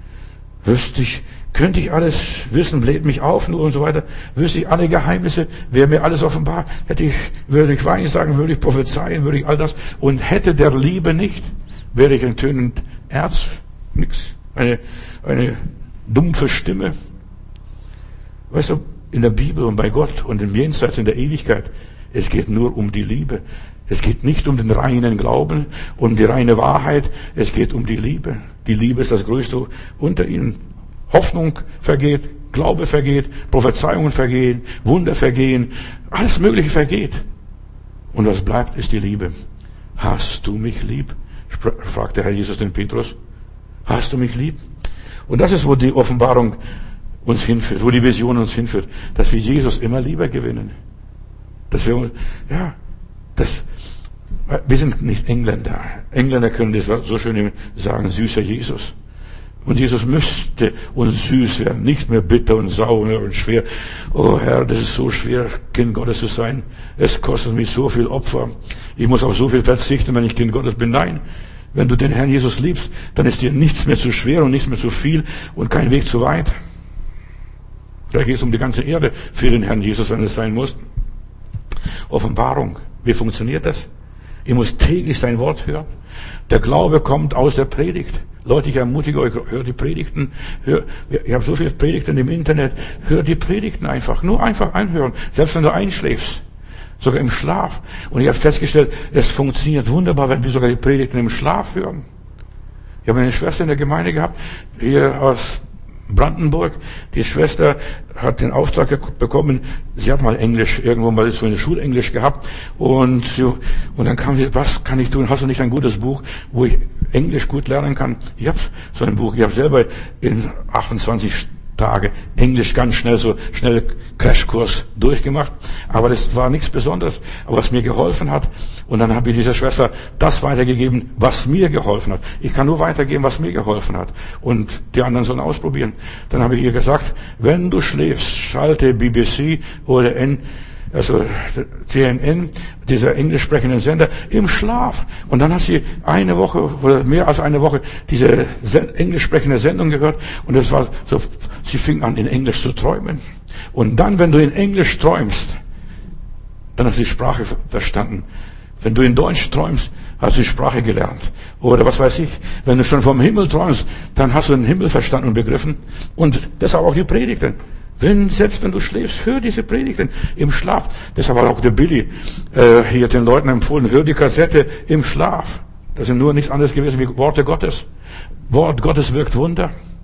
Könnte ich alles wissen, bläht mich auf nur und so weiter. Wüsste ich alle Geheimnisse, wäre mir alles offenbar, würde ich Weissagen, würde ich prophezeien, würde ich all das. Und hätte der Liebe nicht, wäre ich ein tönend Erz, nix. Eine dumpfe Stimme. Weißt du, in der Bibel und bei Gott und im Jenseits in der Ewigkeit, es geht nur um die Liebe. Es geht nicht um den reinen Glauben, um die reine Wahrheit. Es geht um die Liebe. Die Liebe ist das Größte unter ihnen. Hoffnung vergeht, Glaube vergeht, Prophezeiungen vergehen, Wunder vergehen, alles Mögliche vergeht. Und was bleibt, ist die Liebe. Hast du mich lieb? Fragt der Herr Jesus den Petrus. Hast du mich lieb? Und das ist, wo die Offenbarung uns hinführt, wo die Vision uns hinführt, dass wir Jesus immer lieber gewinnen. Dass wir, wir sind nicht Engländer. Engländer können das so schön sagen, süßer Jesus. Und Jesus müsste uns süß werden, nicht mehr bitter und sauer und schwer. Oh Herr, das ist so schwer, Kind Gottes zu sein. Es kostet mich so viel Opfer. Ich muss auf so viel verzichten, wenn ich Kind Gottes bin. Nein, wenn du den Herrn Jesus liebst, dann ist dir nichts mehr zu schwer und nichts mehr zu viel und kein Weg zu weit. Da geht es um die ganze Erde für den Herrn Jesus, wenn es sein muss. Offenbarung. Wie funktioniert das? Ich muss täglich sein Wort hören. Der Glaube kommt aus der Predigt. Leute, ich ermutige euch, hört die Predigten. Ich habe so viele Predigten im Internet. Hört die Predigten einfach. Nur einfach anhören. Selbst wenn du einschläfst. Sogar im Schlaf. Und ich habe festgestellt, es funktioniert wunderbar, wenn wir sogar die Predigten im Schlaf hören. Ich habe eine Schwester in der Gemeinde gehabt, hier aus Brandenburg. Die Schwester hat den Auftrag bekommen, sie hat mal Englisch, irgendwo mal so eine Schulenglisch gehabt und dann kam sie, was kann ich tun? Hast du nicht ein gutes Buch, wo ich Englisch gut lernen kann? Ich habe so ein Buch, ich habe selber in 28 Tage Englisch ganz schnell Crashkurs durchgemacht, aber das war nichts Besonderes, aber was mir geholfen hat, und dann habe ich dieser Schwester das weitergegeben, was mir geholfen hat. Ich kann nur weitergeben, was mir geholfen hat, und die anderen sollen ausprobieren. Dann habe ich ihr gesagt, wenn du schläfst, schalte BBC oder CNN, dieser englisch sprechenden Sender, im Schlaf. Und dann hat sie eine Woche oder mehr als eine Woche diese englisch sprechende Sendung gehört, und es war so, sie fing an, in Englisch zu träumen. Und dann, wenn du in Englisch träumst, dann hast du die Sprache verstanden. Wenn du in Deutsch träumst, hast du die Sprache gelernt. Oder was weiß ich, wenn du schon vom Himmel träumst, dann hast du den Himmel verstanden und begriffen. Und deshalb auch die Predigten. Selbst wenn du schläfst, hör diese Predigten im Schlaf. Deshalb hat auch der Billy hier den Leuten empfohlen, hör die Kassette im Schlaf. Das sind nur nichts anderes gewesen wie Worte Gottes. Wort Gottes wirkt Wunder.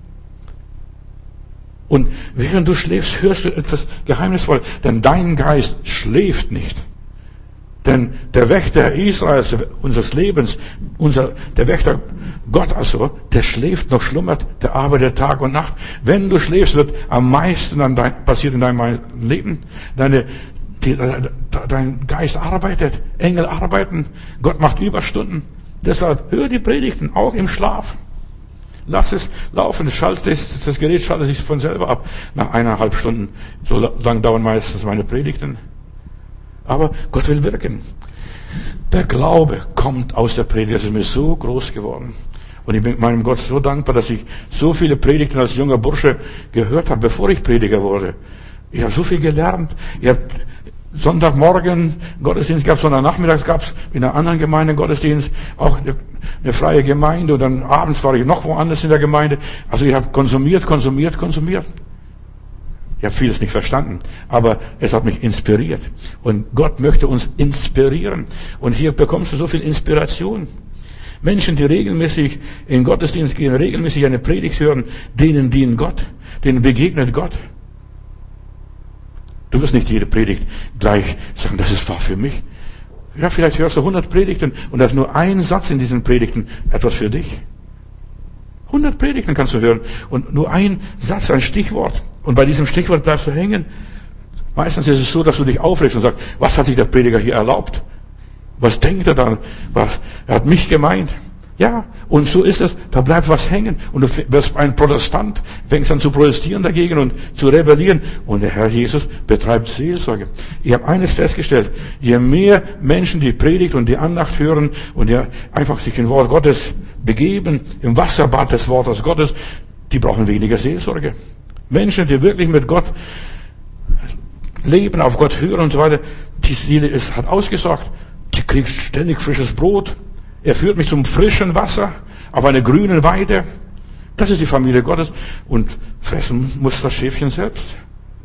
Und während du schläfst, hörst du etwas Geheimnisvolles. Denn dein Geist schläft nicht. Denn der Wächter Israels, unseres Lebens, der Wächter Gott also, der schläft noch, schlummert, der arbeitet Tag und Nacht. Wenn du schläfst, wird am meisten passiert in deinem Leben. Dein Geist arbeitet, Engel arbeiten, Gott macht Überstunden. Deshalb hör die Predigten, auch im Schlaf. Lass es laufen, das Gerät schaltet sich von selber ab nach 1,5 Stunden. So lang dauern meistens meine Predigten. Aber Gott will wirken. Der Glaube kommt aus der Predigt. Das ist mir so groß geworden. Und ich bin meinem Gott so dankbar, dass ich so viele Predigten als junger Bursche gehört habe, bevor ich Prediger wurde. Ich habe so viel gelernt. Ich habe Sonntagmorgen Gottesdienst gehabt, Sonntagnachmittags gab es in einer anderen Gemeinde Gottesdienst, auch eine freie Gemeinde, und dann abends war ich noch woanders in der Gemeinde. Also ich habe konsumiert. Ich habe vieles nicht verstanden, aber es hat mich inspiriert. Und Gott möchte uns inspirieren. Und hier bekommst du so viel Inspiration. Menschen, die regelmäßig in Gottesdienst gehen, regelmäßig eine Predigt hören, denen dient Gott, denen begegnet Gott. Du wirst nicht jede Predigt gleich sagen, das war für mich. Ja, vielleicht hörst du 100 Predigten und da ist nur ein Satz in diesen Predigten etwas für dich. 100 Predigten kannst du hören und nur ein Satz, ein Stichwort. Und bei diesem Stichwort bleibst du hängen. Meistens ist es so, dass du dich aufregst und sagst, was hat sich der Prediger hier erlaubt? Was denkt er dann? Er hat mich gemeint. Ja, und so ist es, da bleibt was hängen. Und du wirst ein Protestant, fängst an zu protestieren dagegen und zu rebellieren. Und der Herr Jesus betreibt Seelsorge. Ich habe eines festgestellt, je mehr Menschen die Predigt und die Andacht hören und die einfach sich im Wort Gottes begeben, im Wasserbad des Wortes Gottes, die brauchen weniger Seelsorge. Menschen, die wirklich mit Gott leben, auf Gott hören und so weiter, die Seele hat ausgesorgt. Die kriegt ständig frisches Brot. Er führt mich zum frischen Wasser auf einer grünen Weide. Das ist die Familie Gottes. Und fressen muss das Schäfchen selbst.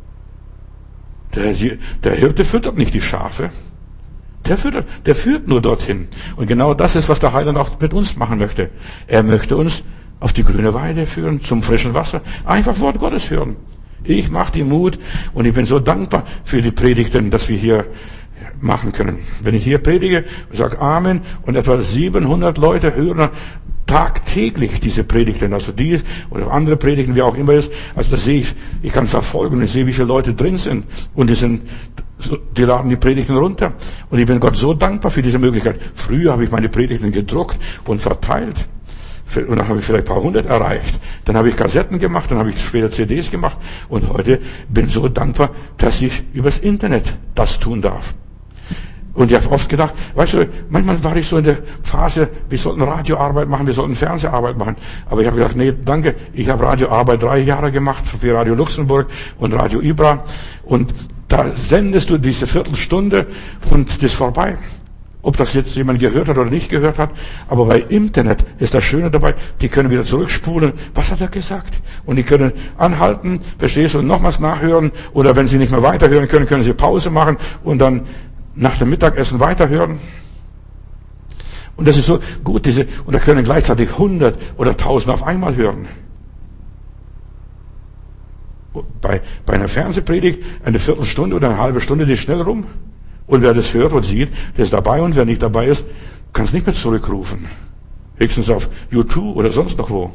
Der Hirte füttert nicht die Schafe. Der führt nur dorthin. Und genau das ist, was der Heiland auch mit uns machen möchte. Er möchte uns auf die grüne Weide führen, zum frischen Wasser. Einfach Wort Gottes hören. Ich mache dir Mut und ich bin so dankbar für die Predigten, dass wir hier machen können. Wenn ich hier predige, sage Amen, und etwa 700 Leute hören tagtäglich diese Predigten, also die oder andere Predigten, wie auch immer ist. Also das sehe ich kann verfolgen, ich sehe, wie viele Leute drin sind, und die laden die Predigten runter. Und ich bin Gott so dankbar für diese Möglichkeit. Früher habe ich meine Predigten gedruckt und verteilt. Und dann habe ich vielleicht ein paar hundert erreicht. Dann habe ich Kassetten gemacht, dann habe ich später CDs gemacht. Und heute bin ich so dankbar, dass ich übers Internet das tun darf. Und ich habe oft gedacht, weißt du, manchmal war ich so in der Phase, wir sollten Radioarbeit machen, wir sollten Fernseharbeit machen. Aber ich habe gedacht, nee, danke, ich habe Radioarbeit 3 Jahre gemacht für Radio Luxemburg und Radio Ibra. Und da sendest du diese Viertelstunde und das ist vorbei. Ob das jetzt jemand gehört hat oder nicht gehört hat. Aber bei Internet ist das Schöne dabei, die können wieder zurückspulen. Was hat er gesagt? Und die können anhalten, verstehst du, und nochmals nachhören. Oder wenn sie nicht mehr weiterhören können, können sie Pause machen und dann nach dem Mittagessen weiterhören. Und das ist so gut, und da können gleichzeitig 100 oder 1000 auf einmal hören. Bei einer Fernsehpredigt eine Viertelstunde oder eine halbe Stunde, die ist schnell rum. Und wer das hört und sieht, der ist dabei, und wer nicht dabei ist, kann es nicht mehr zurückrufen. Höchstens auf YouTube oder sonst noch wo.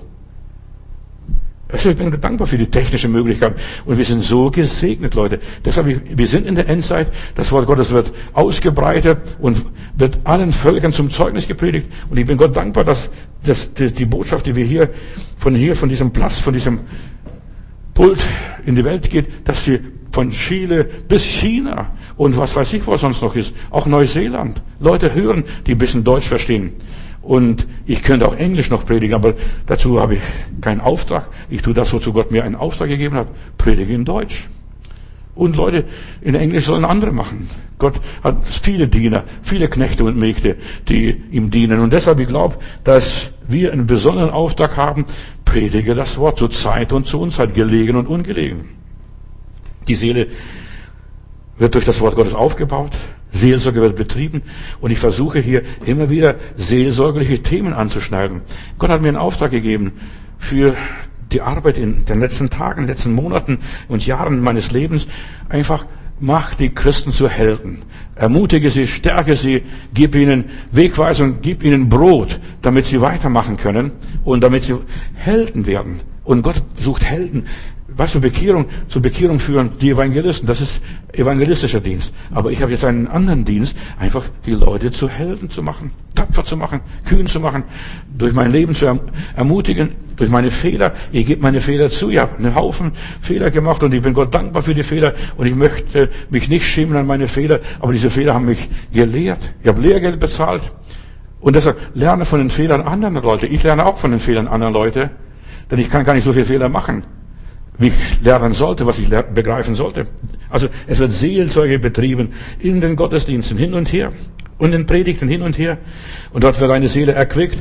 Also ich bin dankbar für die technische Möglichkeit. Und wir sind so gesegnet, Leute. Deshalb, wir sind in der Endzeit. Das Wort Gottes wird ausgebreitet und wird allen Völkern zum Zeugnis gepredigt. Und ich bin Gott dankbar, dass die Botschaft, die wir von diesem Platz, von diesem Pult in die Welt geht, dass sie von Chile bis China und was weiß ich, was sonst noch ist, auch Neuseeland, Leute hören, die ein bisschen Deutsch verstehen. Und ich könnte auch Englisch noch predigen, aber dazu habe ich keinen Auftrag. Ich tue das, wozu Gott mir einen Auftrag gegeben hat, predige in Deutsch. Und Leute, in Englisch sollen andere machen. Gott hat viele Diener, viele Knechte und Mägde, die ihm dienen. Und deshalb, ich glaube, dass wir einen besonderen Auftrag haben, predige das Wort zur Zeit und zur Unzeit, gelegen und ungelegen. Die Seele wird durch das Wort Gottes aufgebaut, Seelsorge wird betrieben, und ich versuche hier immer wieder seelsorgerliche Themen anzuschneiden. Gott hat mir einen Auftrag gegeben für die Arbeit in den letzten Tagen, letzten Monaten und Jahren meines Lebens. Einfach mach die Christen zu Helden. Ermutige sie, stärke sie, gib ihnen Wegweisung, gib ihnen Brot, damit sie weitermachen können und damit sie Helden werden. Und Gott sucht Helden. Was zur Bekehrung führen die Evangelisten. Das ist evangelistischer Dienst. Aber ich habe jetzt einen anderen Dienst, einfach die Leute zu Helden zu machen, tapfer zu machen, kühn zu machen, durch mein Leben zu ermutigen, durch meine Fehler. Ich gebe meine Fehler zu. Ich habe einen Haufen Fehler gemacht und ich bin Gott dankbar für die Fehler und ich möchte mich nicht schämen an meine Fehler, aber diese Fehler haben mich gelehrt. Ich habe Lehrgeld bezahlt und deshalb lerne von den Fehlern anderer Leute. Ich lerne auch von den Fehlern anderer Leute, denn ich kann gar nicht so viele Fehler machen, wie ich lernen sollte, was ich begreifen sollte. Also es wird Seelsorge betrieben in den Gottesdiensten hin und her und in Predigten hin und her. Und dort wird eine Seele erquickt.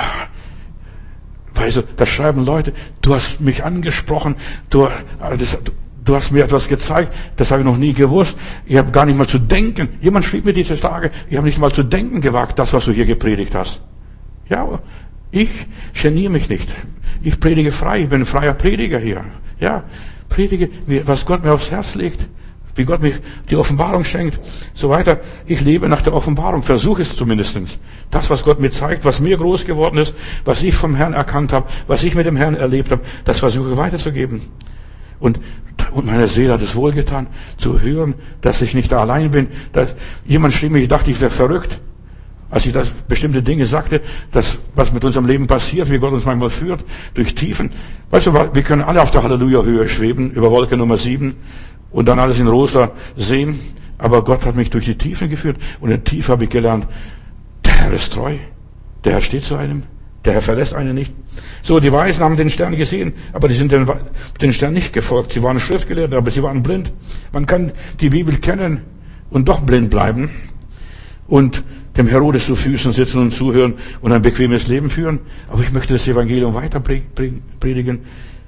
Weißt du, da schreiben Leute, du hast mich angesprochen, du hast mir etwas gezeigt, das habe ich noch nie gewusst. Ich habe gar nicht mal zu denken. Jemand schrieb mir diese Tage, ich habe nicht mal zu denken gewagt, das, was du hier gepredigt hast. Ja, ich geniere mich nicht. Ich predige frei, ich bin ein freier Prediger hier. Ja, predige, was Gott mir aufs Herz legt, wie Gott mir die Offenbarung schenkt, so weiter. Ich lebe nach der Offenbarung, versuche es zumindest. Das, was Gott mir zeigt, was mir groß geworden ist, was ich vom Herrn erkannt habe, was ich mit dem Herrn erlebt habe, das versuche ich weiterzugeben. Und meiner Seele hat es wohlgetan, zu hören, dass ich nicht da allein bin. Dass jemand schrieb mir, ich dachte, ich wäre verrückt, als ich das bestimmte Dinge sagte, das, was mit unserem Leben passiert, wie Gott uns manchmal führt, durch Tiefen. Weißt du, wir können alle auf der Halleluja-Höhe schweben, über Wolke Nummer 7 und dann alles in rosa sehen. Aber Gott hat mich durch die Tiefen geführt und in der Tiefe habe ich gelernt, der Herr ist treu, der Herr steht zu einem, der Herr verlässt einen nicht. So, die Weisen haben den Stern gesehen, aber die sind den Stern nicht gefolgt. Sie waren Schriftgelehrte, aber sie waren blind. Man kann die Bibel kennen und doch blind bleiben und dem Herodes zu Füßen sitzen und zuhören und ein bequemes Leben führen. Aber ich möchte das Evangelium weiter predigen.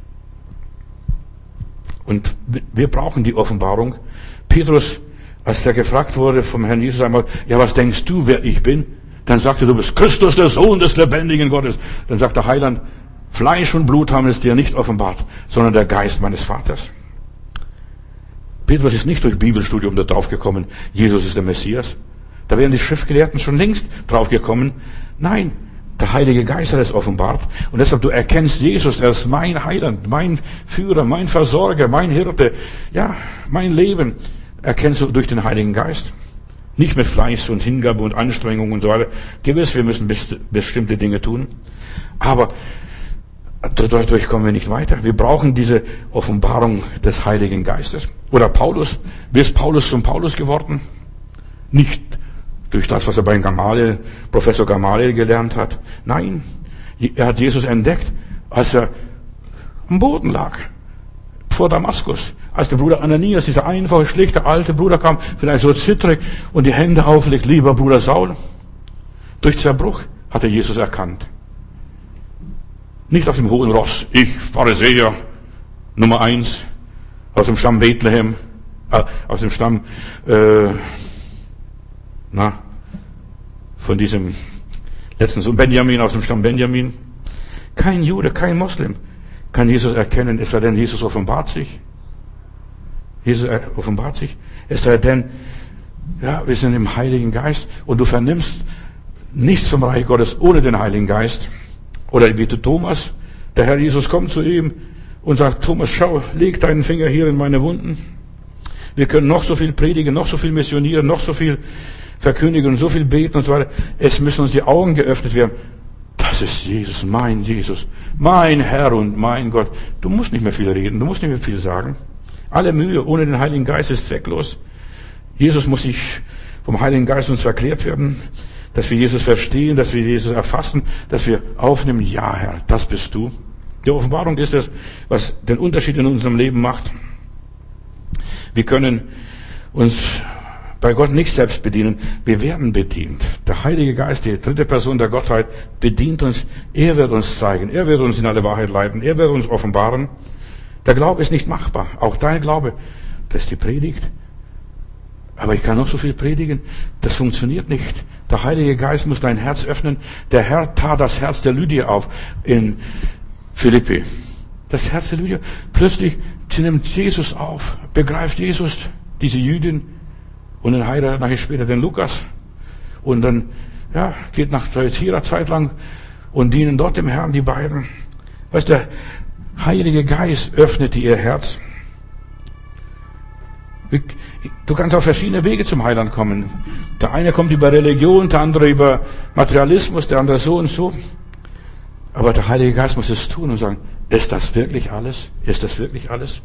Und wir brauchen die Offenbarung. Petrus, als der gefragt wurde vom Herrn Jesus einmal, ja, was denkst du, wer ich bin? Dann sagte, du bist Christus, der Sohn des lebendigen Gottes. Dann sagt der Heiland, Fleisch und Blut haben es dir nicht offenbart, sondern der Geist meines Vaters. Petrus ist nicht durch Bibelstudium da drauf gekommen, Jesus ist der Messias. Da wären die Schriftgelehrten schon längst draufgekommen. Nein, der Heilige Geist hat es offenbart. Und deshalb, du erkennst Jesus, er ist mein Heiland, mein Führer, mein Versorger, mein Hirte. Ja, mein Leben erkennst du durch den Heiligen Geist. Nicht mit Fleiß und Hingabe und Anstrengung und so weiter. Gewiss, wir müssen bestimmte Dinge tun. Aber dadurch kommen wir nicht weiter. Wir brauchen diese Offenbarung des Heiligen Geistes. Oder Paulus. Wie ist Paulus zum Paulus geworden? Nicht durch das, was er bei Professor Gamaliel gelernt hat. Nein, er hat Jesus entdeckt, als er am Boden lag, vor Damaskus. Als der Bruder Ananias, dieser einfache, schlichte, alte Bruder kam, vielleicht so zittrig und die Hände auflegt, lieber Bruder Saul. Durch Zerbruch hat er Jesus erkannt. Nicht auf dem hohen Ross, ich, Pharisäer, Nummer 1, aus dem Stamm Bethlehem, aus dem Stamm, von diesem letzten Sohn Benjamin, aus dem Stamm Benjamin. Kein Jude, kein Moslem kann Jesus erkennen, es sei denn, Jesus offenbart sich. Jesus offenbart sich. Es sei denn, ja, wir sind im Heiligen Geist und du vernimmst nichts vom Reich Gottes ohne den Heiligen Geist. Oder wie Thomas, der Herr Jesus kommt zu ihm und sagt, Thomas, schau, leg deinen Finger hier in meine Wunden. Wir können noch so viel predigen, noch so viel missionieren, noch so viel verkündigen und so viel beten und so weiter. Es müssen uns die Augen geöffnet werden. Das ist Jesus, mein Herr und mein Gott. Du musst nicht mehr viel reden, du musst nicht mehr viel sagen. Alle Mühe ohne den Heiligen Geist ist zwecklos. Jesus muss sich vom Heiligen Geist uns verklärt werden, dass wir Jesus verstehen, dass wir Jesus erfassen, dass wir aufnehmen, ja Herr, das bist du. Die Offenbarung ist es, was den Unterschied in unserem Leben macht. Wir können uns bei Gott nicht selbst bedienen, wir werden bedient. Der Heilige Geist, die dritte Person der Gottheit, bedient uns. Er wird uns zeigen, er wird uns in alle Wahrheit leiten, er wird uns offenbaren. Der Glaube ist nicht machbar, auch dein Glaube, das ist die Predigt. Aber ich kann noch so viel predigen, das funktioniert nicht. Der Heilige Geist muss dein Herz öffnen. Der Herr tat das Herz der Lydia auf in Philippi. Das Herz der Lydia, plötzlich, sie nimmt Jesus auf, begreift Jesus, diese Jüdin, und dann heiratet nachher später den Lukas. Und dann, ja, geht nach ihrer Zeit lang und dienen dort dem Herrn, die beiden. Weißt du, der Heilige Geist öffnete ihr Herz. Du kannst auf verschiedene Wege zum Heiland kommen. Der eine kommt über Religion, der andere über Materialismus, der andere so und so. Aber der Heilige Geist muss es tun und sagen, ist das wirklich alles? Ist das wirklich alles?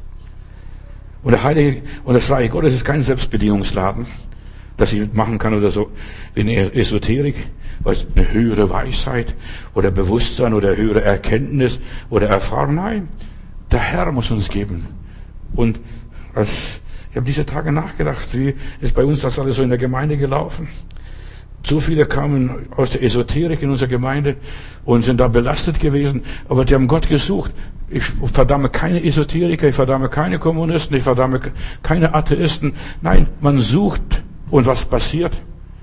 Und das Reich Gottes ist kein Selbstbedienungsladen, das ich machen kann oder so, wie eine Esoterik, was eine höhere Weisheit oder Bewusstsein oder höhere Erkenntnis oder Erfahrung. Nein, der Herr muss uns geben. Und ich habe diese Tage nachgedacht, wie ist bei uns das alles so in der Gemeinde gelaufen. So viele kamen aus der Esoterik in unserer Gemeinde und sind da belastet gewesen, aber die haben Gott gesucht. Ich verdamme keine Esoteriker, ich verdamme keine Kommunisten, ich verdamme keine Atheisten. Nein, man sucht. Und was passiert?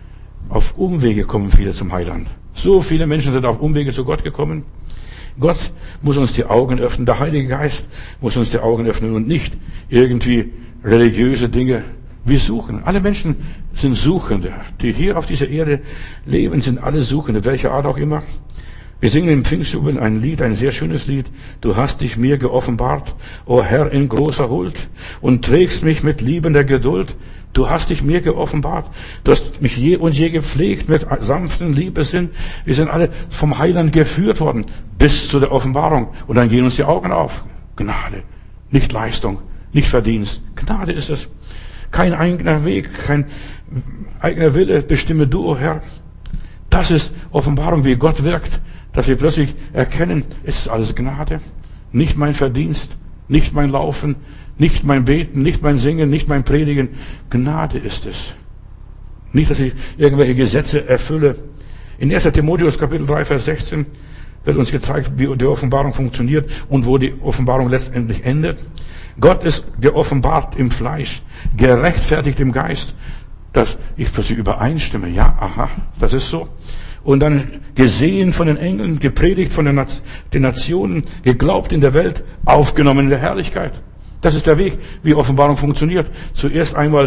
Auf Umwege kommen viele zum Heiland. So viele Menschen sind auf Umwege zu Gott gekommen. Gott muss uns die Augen öffnen, der Heilige Geist muss uns die Augen öffnen und nicht irgendwie religiöse Dinge. Wir suchen. Alle Menschen sind Suchende. Die hier auf dieser Erde leben, sind alle Suchende, welcher Art auch immer. Wir singen im Pfingstjubel ein Lied, ein sehr schönes Lied. Du hast dich mir geoffenbart, o Herr, in großer Huld, und trägst mich mit liebender Geduld. Du hast dich mir geoffenbart. Du hast mich je und je gepflegt mit sanftem Liebessinn. Wir sind alle vom Heiland geführt worden bis zu der Offenbarung. Und dann gehen uns die Augen auf. Gnade, nicht Leistung, nicht Verdienst. Gnade ist es. Kein eigener Weg, kein eigener Wille, bestimme du, o Herr. Das ist Offenbarung, wie Gott wirkt, dass wir plötzlich erkennen, es ist alles Gnade. Nicht mein Verdienst, nicht mein Laufen, nicht mein Beten, nicht mein Singen, nicht mein Predigen. Gnade ist es. Nicht, dass ich irgendwelche Gesetze erfülle. In 1. Timotheus Kapitel 3, Vers 16 wird uns gezeigt, wie die Offenbarung funktioniert und wo die Offenbarung letztendlich endet. Gott ist geoffenbart im Fleisch, gerechtfertigt im Geist, dass ich für sie übereinstimme. Ja, aha, das ist so. Und dann gesehen von den Engeln, gepredigt von den Nationen, geglaubt in der Welt, aufgenommen in der Herrlichkeit. Das ist der Weg, wie Offenbarung funktioniert. Zuerst einmal,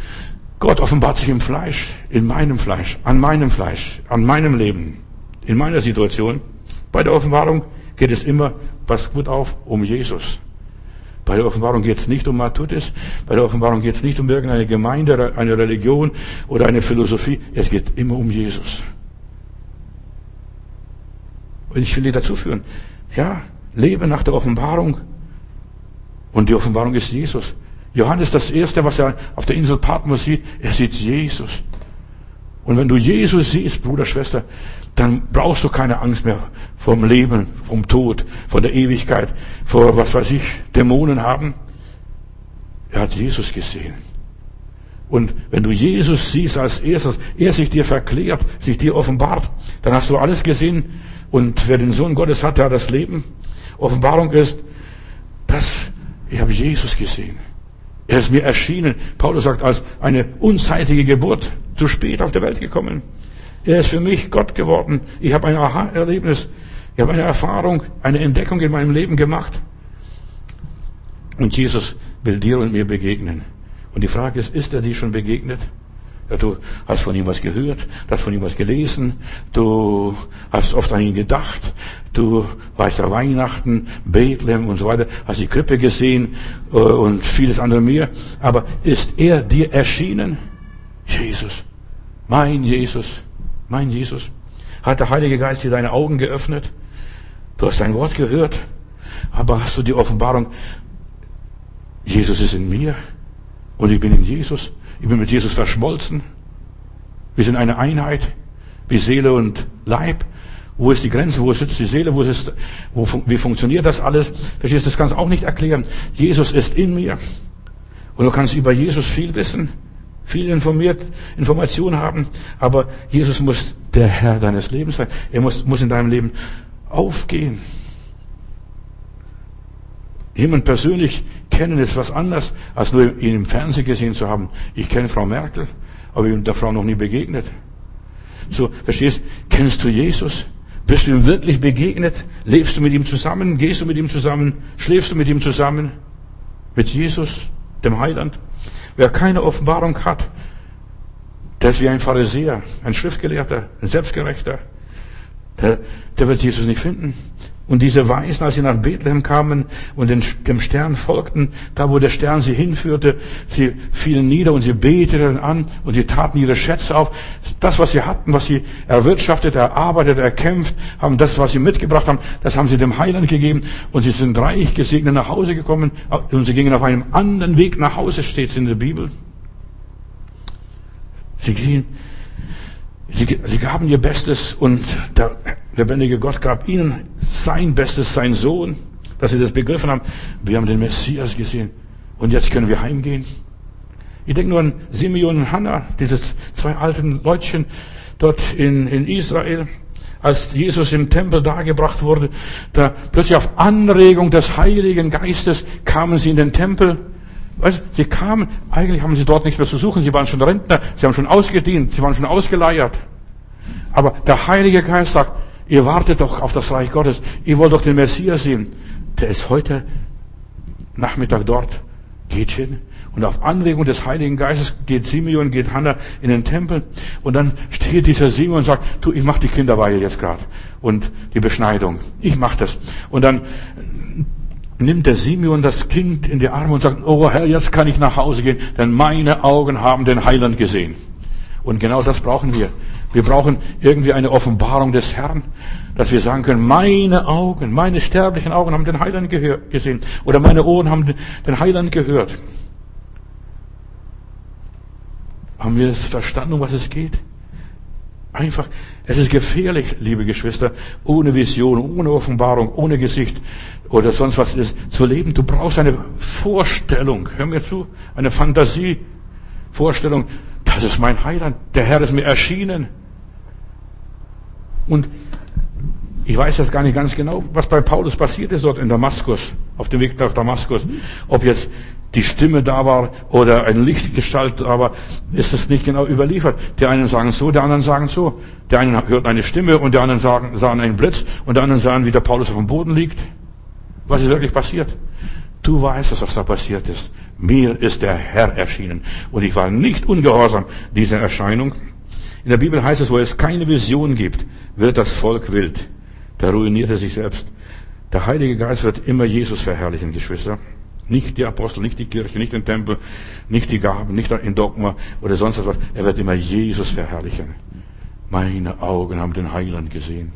Gott offenbart sich im Fleisch, in meinem Fleisch, an meinem Leben, in meiner Situation. Bei der Offenbarung geht es immer, pass gut auf, um Jesus. Bei der Offenbarung geht es nicht um Matutis, bei der Offenbarung geht es nicht um irgendeine Gemeinde, eine Religion oder eine Philosophie. Es geht immer um Jesus. Und ich will dir dazu führen, ja, lebe nach der Offenbarung. Und die Offenbarung ist Jesus. Johannes, das Erste, was er auf der Insel Patmos sieht, er sieht Jesus. Und wenn du Jesus siehst, Bruder, Schwester, dann brauchst du keine Angst mehr vom Leben, vom Tod, vor der Ewigkeit, vor, was weiß ich, Dämonen haben. Er hat Jesus gesehen. Und wenn du Jesus siehst als erstes, er sich dir verklärt, sich dir offenbart, dann hast du alles gesehen. Und wer den Sohn Gottes hat, der hat das Leben. Offenbarung ist, ich habe Jesus gesehen. Er ist mir erschienen. Paulus sagt, als eine unzeitige Geburt, zu spät auf der Welt gekommen. Er ist für mich Gott geworden. Ich habe ein Aha-Erlebnis. Ich habe eine Erfahrung, eine Entdeckung in meinem Leben gemacht. Und Jesus will dir und mir begegnen. Und die Frage ist er dir schon begegnet? Ja, du hast von ihm was gehört, du hast von ihm was gelesen, du hast oft an ihn gedacht, du weißt ja Weihnachten, Bethlehem und so weiter, hast die Krippe gesehen und vieles andere mehr. Aber ist er dir erschienen? Jesus, mein Jesus, mein Jesus. Hat der Heilige Geist dir deine Augen geöffnet? Du hast sein Wort gehört, aber hast du die Offenbarung, Jesus ist in mir und ich bin in Jesus. Ich bin mit Jesus verschmolzen. Wir sind eine Einheit, wie Seele und Leib. Wo ist die Grenze? Wo sitzt die Seele? Wie funktioniert das alles? Verstehst du, das kannst du auch nicht erklären. Jesus ist in mir. Und du kannst über Jesus viel wissen, viel Informationen haben. Aber Jesus muss der Herr deines Lebens sein. Er muss in deinem Leben aufgehen. Jemand persönlich kennen ist was anderes, als nur ihn im Fernsehen gesehen zu haben. Ich kenne Frau Merkel, aber ich bin der Frau noch nie begegnet. So, verstehst? Kennst du Jesus? Bist du ihm wirklich begegnet? Lebst du mit ihm zusammen? Gehst du mit ihm zusammen? Schläfst du mit ihm zusammen? Mit Jesus, dem Heiland? Wer keine Offenbarung hat, der ist wie ein Pharisäer, ein Schriftgelehrter, ein Selbstgerechter. Der wird Jesus nicht finden. Und diese Weisen, als sie nach Bethlehem kamen und dem Stern folgten, da wo der Stern sie hinführte, sie fielen nieder und sie beteten an und sie taten ihre Schätze auf. Das, was sie hatten, was sie erwirtschaftet, erarbeitet, erkämpft haben, das, was sie mitgebracht haben, das haben sie dem Heiland gegeben und sie sind reich gesegnet nach Hause gekommen und sie gingen auf einem anderen Weg nach Hause, steht es in der Bibel. Sie gaben ihr Bestes und der lebendige Gott gab ihnen sein Bestes, sein Sohn, dass sie das begriffen haben. Wir haben den Messias gesehen und jetzt können wir heimgehen. Ich denke nur an Simeon und Hannah, diese zwei alten Leutchen dort in Israel, als Jesus im Tempel dargebracht wurde, da plötzlich auf Anregung des Heiligen Geistes kamen sie in den Tempel. Weißt, sie kamen, eigentlich haben sie dort nichts mehr zu suchen, sie waren schon Rentner, sie haben schon ausgedient, sie waren schon ausgeleiert. Aber der Heilige Geist sagt, ihr wartet doch auf das Reich Gottes, ihr wollt doch den Messias sehen. Der ist heute Nachmittag dort, geht hin. Und auf Anregung des Heiligen Geistes geht Simeon, geht Hannah in den Tempel. Und dann steht dieser Simeon und sagt, du, ich mach die Kinderweihe jetzt gerade. Und die Beschneidung. Ich mach das. Und dann nimmt der Simeon das Kind in die Arme und sagt, oh Herr, jetzt kann ich nach Hause gehen, denn meine Augen haben den Heiland gesehen. Und genau das brauchen wir. Wir brauchen irgendwie eine Offenbarung des Herrn, dass wir sagen können, meine Augen, meine sterblichen Augen haben den Heiland gesehen. Oder meine Ohren haben den Heiland gehört. Haben wir es verstanden, um was es geht? Einfach, es ist gefährlich, liebe Geschwister, ohne Vision, ohne Offenbarung, ohne Gesicht oder sonst was ist, zu leben. Du brauchst eine Vorstellung, hör mir zu, eine Fantasievorstellung. Das ist mein Heiland, der Herr ist mir erschienen. Und ich weiß jetzt gar nicht ganz genau, was bei Paulus passiert ist dort in Damaskus, auf dem Weg nach Damaskus. Ob jetzt die Stimme da war oder ein Lichtgestalt da war, ist es nicht genau überliefert. Die einen sagen so, die anderen sagen so. Die einen hörten eine Stimme und die anderen sahen einen Blitz und die anderen sahen, wie der Paulus auf dem Boden liegt. Was ist wirklich passiert? Du weißt, was da passiert ist. Mir ist der Herr erschienen und ich war nicht ungehorsam dieser Erscheinung. In der Bibel heißt es, wo es keine Vision gibt, wird das Volk wild. Da ruiniert er sich selbst. Der Heilige Geist wird immer Jesus verherrlichen, Geschwister. Nicht die Apostel, nicht die Kirche, nicht den Tempel, nicht die Gaben, nicht ein Dogma oder sonst etwas. Er wird immer Jesus verherrlichen. Meine Augen haben den Heiland gesehen.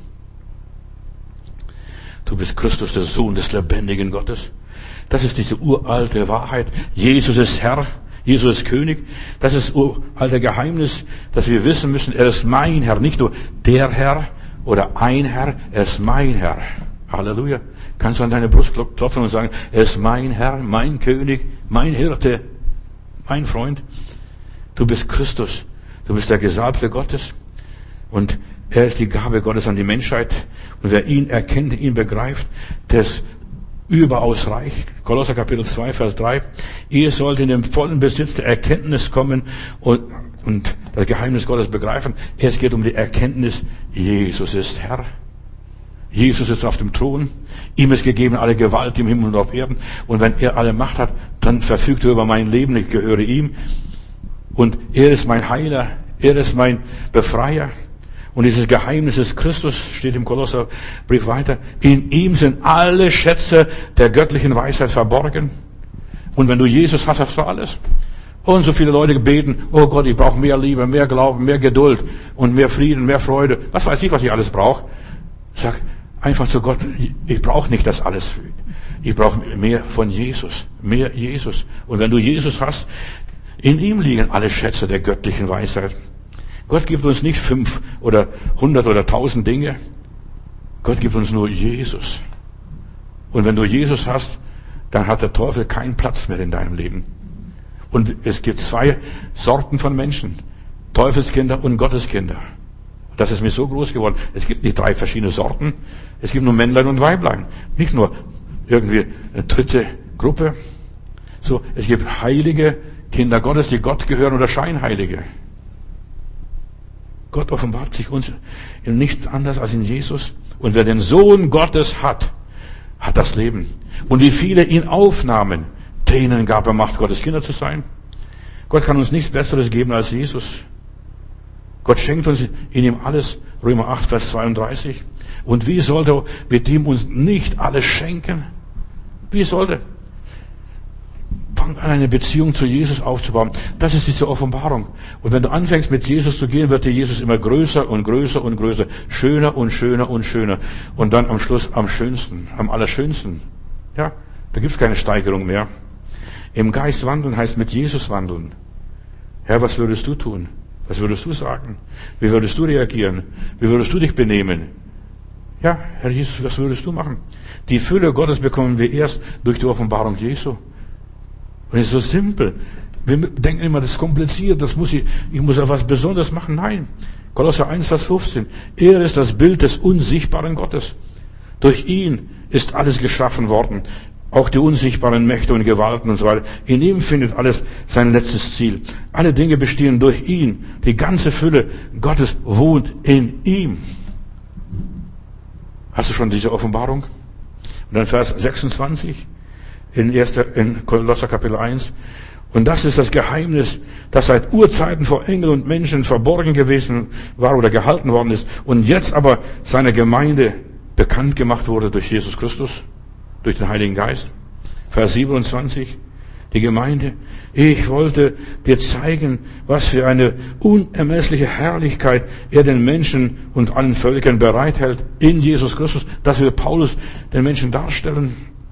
Du bist Christus, der Sohn des lebendigen Gottes. Das ist diese uralte Wahrheit. Jesus ist Herr, Jesus ist König. Das ist das uralte Geheimnis, dass wir wissen müssen, er ist mein Herr, nicht nur der Herr oder ein Herr, er ist mein Herr. Halleluja. Kannst du an deine Brust klopfen und sagen, er ist mein Herr, mein König, mein Hirte, mein Freund. Du bist Christus. Du bist der Gesalbte Gottes. Und er ist die Gabe Gottes an die Menschheit. Und wer ihn erkennt, ihn begreift, der ist überaus reich. Kolosser Kapitel 2, Vers 3. Ihr sollt in den vollen Besitz der Erkenntnis kommen und das Geheimnis Gottes begreifen. Es geht um die Erkenntnis, Jesus ist Herr. Jesus ist auf dem Thron. Ihm ist gegeben alle Gewalt im Himmel und auf Erden. Und wenn er alle Macht hat, dann verfügt er über mein Leben. Ich gehöre ihm. Und er ist mein Heiler. Er ist mein Befreier. Und dieses Geheimnis ist Christus, steht im Kolosserbrief weiter. In ihm sind alle Schätze der göttlichen Weisheit verborgen. Und wenn du Jesus hast, hast du alles. Und so viele Leute beten, oh Gott, ich brauche mehr Liebe, mehr Glauben, mehr Geduld und mehr Frieden, mehr Freude. Was weiß ich, was ich alles brauche? Sag einfach zu Gott, ich brauche nicht das alles. Ich brauche mehr von Jesus, mehr Jesus. Und wenn du Jesus hast, in ihm liegen alle Schätze der göttlichen Weisheit. Gott gibt uns nicht 5 oder 100 oder 1000 Dinge. Gott gibt uns nur Jesus. Und wenn du Jesus hast, dann hat der Teufel keinen Platz mehr in deinem Leben. Und es gibt 2 Sorten von Menschen. Teufelskinder und Gotteskinder. Das ist mir so groß geworden. Es gibt nicht 3 verschiedene Sorten. Es gibt nur Männlein und Weiblein. Nicht nur irgendwie eine dritte Gruppe. So, es gibt heilige Kinder Gottes, die Gott gehören, oder Scheinheilige. Gott offenbart sich uns in nichts anderes als in Jesus. Und wer den Sohn Gottes hat, hat das Leben. Und wie viele ihn aufnahmen, denen gab er Macht, Gottes Kinder zu sein. Gott kann uns nichts Besseres geben als Jesus. Gott schenkt uns in ihm alles. Römer 8, Vers 32. Und wie sollte er mit ihm uns nicht alles schenken? Wie sollte? Fang an, eine Beziehung zu Jesus aufzubauen. Das ist diese Offenbarung. Und wenn du anfängst, mit Jesus zu gehen, wird dir Jesus immer größer und größer und größer. Schöner und schöner und schöner. Und dann am Schluss am schönsten, am allerschönsten. Ja, da gibt's keine Steigerung mehr. Im Geist wandeln heißt mit Jesus wandeln. Herr, was würdest du tun? Was würdest du sagen? Wie würdest du reagieren? Wie würdest du dich benehmen? Ja, Herr Jesus, was würdest du machen? Die Fülle Gottes bekommen wir erst durch die Offenbarung Jesu. Und es ist so simpel. Wir denken immer, das ist kompliziert, ich muss ja was Besonderes machen. Nein. Kolosser 1, Vers 15. Er ist das Bild des unsichtbaren Gottes. Durch ihn ist alles geschaffen worden. Auch die unsichtbaren Mächte und Gewalten und so weiter. In ihm findet alles sein letztes Ziel. Alle Dinge bestehen durch ihn. Die ganze Fülle Gottes wohnt in ihm. Hast du schon diese Offenbarung? Und dann Vers 26 in Kolosser Kapitel 1. Und das ist das Geheimnis, das seit Urzeiten vor Engeln und Menschen verborgen gewesen war oder gehalten worden ist und jetzt aber seiner Gemeinde bekannt gemacht wurde durch Jesus Christus, durch den Heiligen Geist. Vers 27, die Gemeinde. Ich wollte dir zeigen, was für eine unermessliche Herrlichkeit er den Menschen und allen Völkern bereithält in Jesus Christus. Das will Paulus den Menschen darstellen.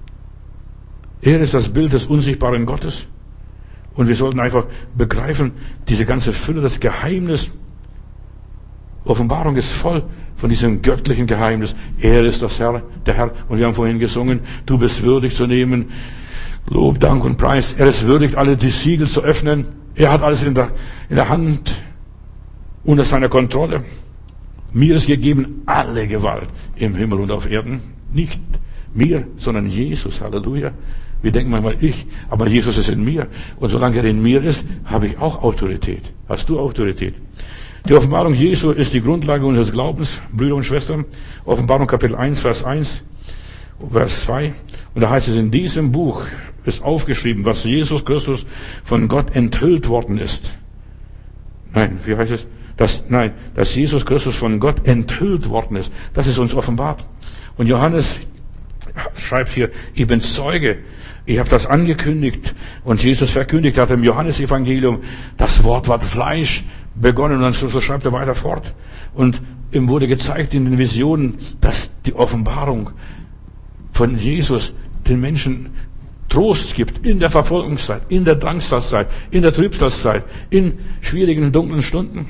Er ist das Bild des unsichtbaren Gottes. Und wir sollten einfach begreifen, diese ganze Fülle, das Geheimnis. Offenbarung ist voll von diesem göttlichen Geheimnis. Er ist das Herr, der Herr. Und wir haben vorhin gesungen, du bist würdig zu nehmen. Lob, Dank und Preis. Er ist würdig, alle die Siegel zu öffnen. Er hat alles in der Hand, unter seiner Kontrolle. Mir ist gegeben alle Gewalt im Himmel und auf Erden. Nicht mir, sondern Jesus. Halleluja. Wir denken manchmal aber Jesus ist in mir. Und solange er in mir ist, habe ich auch Autorität. Hast du Autorität? Die Offenbarung Jesu ist die Grundlage unseres Glaubens, Brüder und Schwestern. Offenbarung Kapitel 1, Vers 1, Vers 2. Und da heißt es, in diesem Buch ist aufgeschrieben, was Jesus Christus von Gott enthüllt worden ist. Nein, wie heißt es? Dass Jesus Christus von Gott enthüllt worden ist. Das ist uns offenbart. Und Johannes schreibt hier, ich bin Zeuge. Ich habe das angekündigt und Jesus verkündigt hat im Johannesevangelium, das Wort war Fleisch begonnen und dann so schreibt er weiter fort. Und ihm wurde gezeigt in den Visionen, dass die Offenbarung von Jesus den Menschen Trost gibt in der Verfolgungszeit, in der Drangsalzzeit, in der Trübsalzeit, in schwierigen, dunklen Stunden.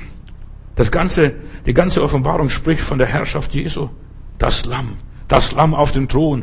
Die ganze Offenbarung spricht von der Herrschaft Jesu. Das Lamm auf dem Thron.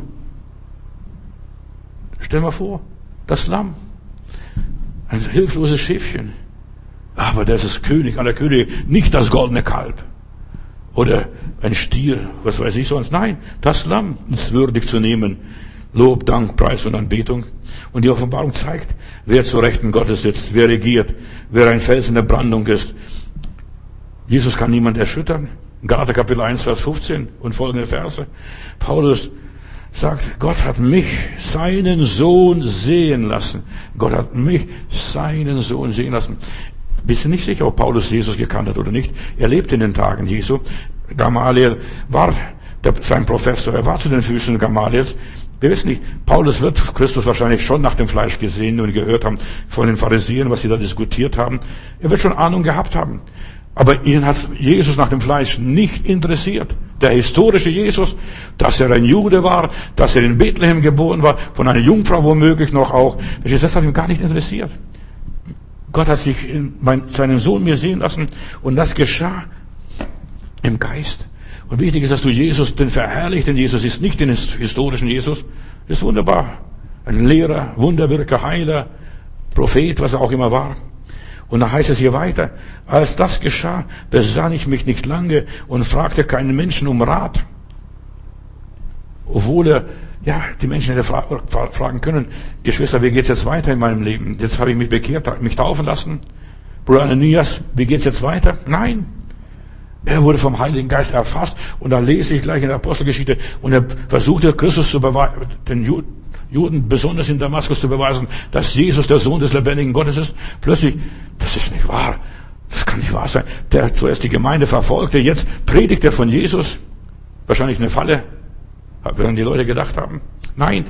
Stell mal vor, das Lamm, ein hilfloses Schäfchen. Aber das ist König aller Könige, nicht das goldene Kalb. Oder ein Stier, was weiß ich sonst. Nein, das Lamm ist würdig zu nehmen. Lob, Dank, Preis und Anbetung. Und die Offenbarung zeigt, wer zur Rechten Gottes sitzt, wer regiert, wer ein Fels in der Brandung ist. Jesus kann niemand erschüttern. Galater Kapitel 1, Vers 15 und folgende Verse. Paulus sagt, Gott hat mich, seinen Sohn, sehen lassen. Gott hat mich, seinen Sohn, sehen lassen. Bist du nicht sicher, ob Paulus Jesus gekannt hat oder nicht? Er lebte in den Tagen Jesu. Gamaliel war sein Professor. Er war zu den Füßen Gamaliels. Wir wissen nicht, Paulus wird Christus wahrscheinlich schon nach dem Fleisch gesehen und gehört haben von den Pharisäern, was sie da diskutiert haben. Er wird schon Ahnung gehabt haben. Aber ihn hat Jesus nach dem Fleisch nicht interessiert. Der historische Jesus, dass er ein Jude war, dass er in Bethlehem geboren war, von einer Jungfrau womöglich noch auch. Das hat ihn gar nicht interessiert. Gott hat sich seinen Sohn mir sehen lassen und das geschah im Geist. Und wichtig ist, dass du Jesus, den verherrlichten Jesus, ist nicht den historischen Jesus. Das ist wunderbar. Ein Lehrer, Wunderwirker, Heiler, Prophet, was er auch immer war. Und da heißt es hier weiter, als das geschah, besann ich mich nicht lange und fragte keinen Menschen um Rat. Obwohl die Menschen hätte fragen können, Geschwister, wie geht's jetzt weiter in meinem Leben? Jetzt habe ich mich bekehrt, mich taufen lassen. Bruder Ananias, wie geht's jetzt weiter? Nein. Er wurde vom Heiligen Geist erfasst. Und da lese ich gleich in der Apostelgeschichte. Und er versuchte Christus zu beweisen, den Juden besonders in Damaskus zu beweisen, dass Jesus der Sohn des lebendigen Gottes ist. Plötzlich, das ist nicht wahr. Das kann nicht wahr sein. Der zuerst die Gemeinde verfolgte, jetzt predigt er von Jesus. Wahrscheinlich eine Falle, werden die Leute gedacht haben. Nein,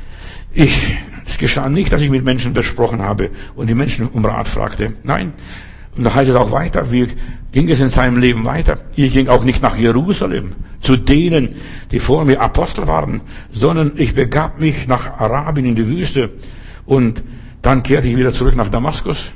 es geschah nicht, dass ich mit Menschen besprochen habe und die Menschen um Rat fragte. Nein. Und da heißt es auch weiter, wie ging es in seinem Leben weiter? Ich ging auch nicht nach Jerusalem, zu denen, die vor mir Apostel waren, sondern ich begab mich nach Arabien in die Wüste und dann kehrte ich wieder zurück nach Damaskus.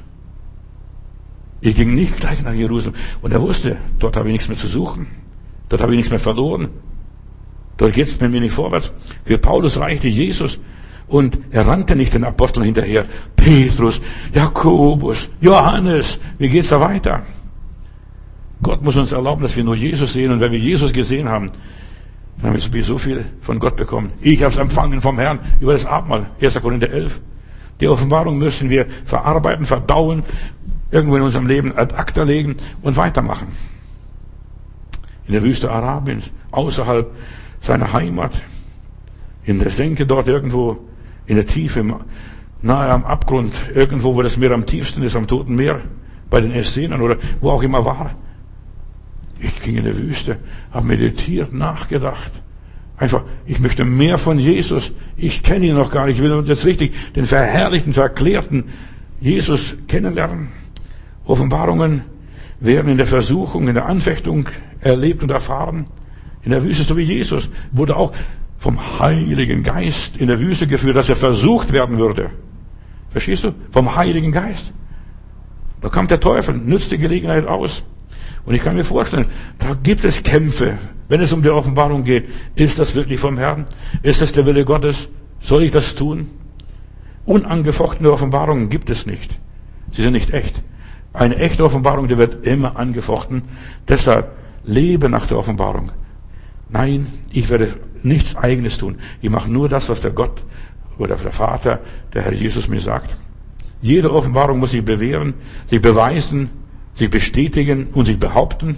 Ich ging nicht gleich nach Jerusalem. Und er wusste, dort habe ich nichts mehr zu suchen. Dort habe ich nichts mehr verloren. Dort geht es mit mir nicht vorwärts. Für Paulus reichte Jesus. Und er rannte nicht den Aposteln hinterher. Petrus, Jakobus, Johannes, wie geht's da weiter? Gott muss uns erlauben, dass wir nur Jesus sehen. Und wenn wir Jesus gesehen haben, dann haben wir so viel von Gott bekommen. Ich habe es empfangen vom Herrn über das Abendmahl. 1. Korinther 11. Die Offenbarung müssen wir verarbeiten, verdauen, irgendwo in unserem Leben ad acta legen und weitermachen. In der Wüste Arabiens, außerhalb seiner Heimat, in der Senke dort irgendwo, in der Tiefe, nahe am Abgrund, irgendwo, wo das Meer am tiefsten ist, am Toten Meer, bei den Essenern oder wo auch immer war. Ich ging in der Wüste, habe meditiert, nachgedacht. Einfach, ich möchte mehr von Jesus. Ich kenne ihn noch gar nicht. Ich will jetzt richtig den verherrlichten, verklärten Jesus kennenlernen. Offenbarungen werden in der Versuchung, in der Anfechtung erlebt und erfahren. In der Wüste, so wie Jesus, wurde auch vom Heiligen Geist in der Wüste geführt, dass er versucht werden würde. Verstehst du? Vom Heiligen Geist. Da kam der Teufel, nützt die Gelegenheit aus. Und ich kann mir vorstellen, da gibt es Kämpfe, wenn es um die Offenbarung geht. Ist das wirklich vom Herrn? Ist das der Wille Gottes? Soll ich das tun? Unangefochtene Offenbarungen gibt es nicht. Sie sind nicht echt. Eine echte Offenbarung, die wird immer angefochten. Deshalb lebe nach der Offenbarung. Nein, ich werde nichts Eigenes tun. Ich mache nur das, was der Gott oder der Vater, der Herr Jesus mir sagt. Jede Offenbarung muss sich bewähren, sich beweisen, sich bestätigen und sich behaupten.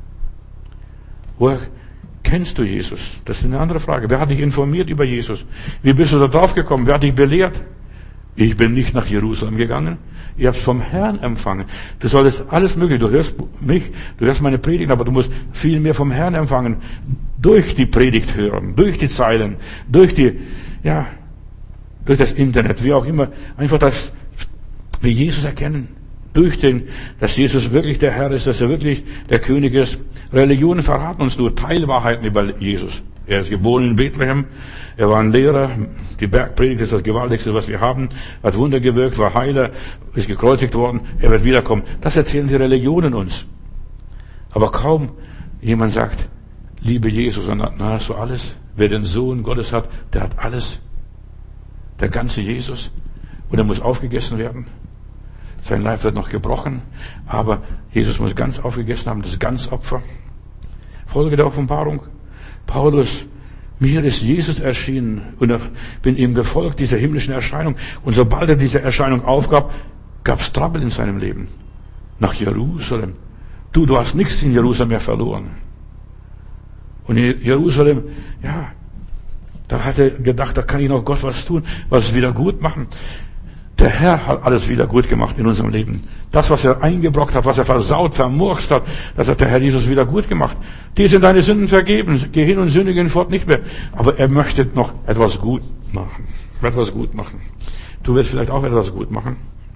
Woher kennst du Jesus? Das ist eine andere Frage. Wer hat dich informiert über Jesus? Wie bist du da drauf gekommen? Wer hat dich belehrt? Ich bin nicht nach Jerusalem gegangen. Ich habe es vom Herrn empfangen. Du solltest alles mögliche. Du hörst mich, du hörst meine Predigt, aber du musst viel mehr vom Herrn empfangen. Durch die Predigt hören, durch die Zeilen, durch das Internet, wie auch immer. Einfach das, wie Jesus erkennen. Dass Jesus wirklich der Herr ist, dass er wirklich der König ist. Religionen verraten uns nur Teilwahrheiten über Jesus. Er ist geboren in Bethlehem, er war ein Lehrer, die Bergpredigt ist das Gewaltigste, was wir haben, hat Wunder gewirkt, war Heiler, ist gekreuzigt worden, er wird wiederkommen. Das erzählen die Religionen uns. Aber kaum jemand sagt, liebe Jesus, und dann hast du alles. Wer den Sohn Gottes hat, der hat alles. Der ganze Jesus. Und er muss aufgegessen werden. Sein Leib wird noch gebrochen, aber Jesus muss ganz aufgegessen haben, das Ganzopfer. Folge der Offenbarung. Paulus, mir ist Jesus erschienen und ich bin ihm gefolgt, dieser himmlischen Erscheinung. Und sobald er diese Erscheinung aufgab, gab es Trouble in seinem Leben. Nach Jerusalem. Du hast nichts in Jerusalem mehr verloren. Und in Jerusalem, ja, da hat er gedacht, da kann ich noch Gott was tun, was wieder gut machen. Der Herr hat alles wieder gut gemacht in unserem Leben. Das, was er eingebrockt hat, was er versaut, vermurkst hat, das hat der Herr Jesus wieder gut gemacht. Dir sind deine Sünden vergeben. Geh hin und sündige fort nicht mehr. Aber er möchte noch etwas gut machen. Etwas gut machen. Du wirst vielleicht auch etwas gut machen.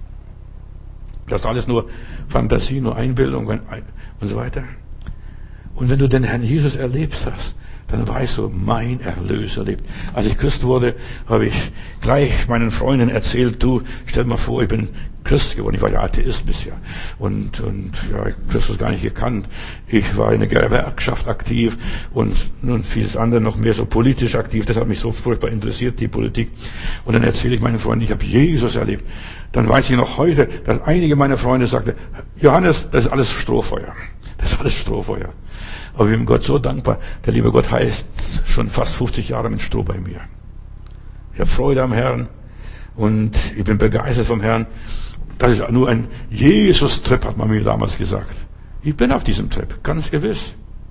Das ist alles nur Fantasie, nur Einbildung und so weiter. Und wenn du den Herrn Jesus erlebt hast, dann weißt du, mein Erlöser lebt. Als ich Christ wurde, habe ich gleich meinen Freunden erzählt, du, stell mal vor, ich bin Christ geworden. Ich war ja Atheist bisher. Und ja, Christus gar nicht gekannt. Ich war in der Gewerkschaft aktiv und vieles andere noch mehr so politisch aktiv. Das hat mich so furchtbar interessiert, die Politik. Und dann erzähle ich meinen Freunden, ich habe Jesus erlebt. Dann weiß ich noch heute, dass einige meiner Freunde sagten, Johannes, das ist alles Strohfeuer. Das ist alles Strohfeuer. Aber ich bin Gott so dankbar. Der liebe Gott heißt schon fast 50 Jahre mit Stroh bei mir. Ich habe Freude am Herrn und ich bin begeistert vom Herrn. Das ist nur ein Jesus-Trip, hat man mir damals gesagt. Ich bin auf diesem Trip, ganz gewiss.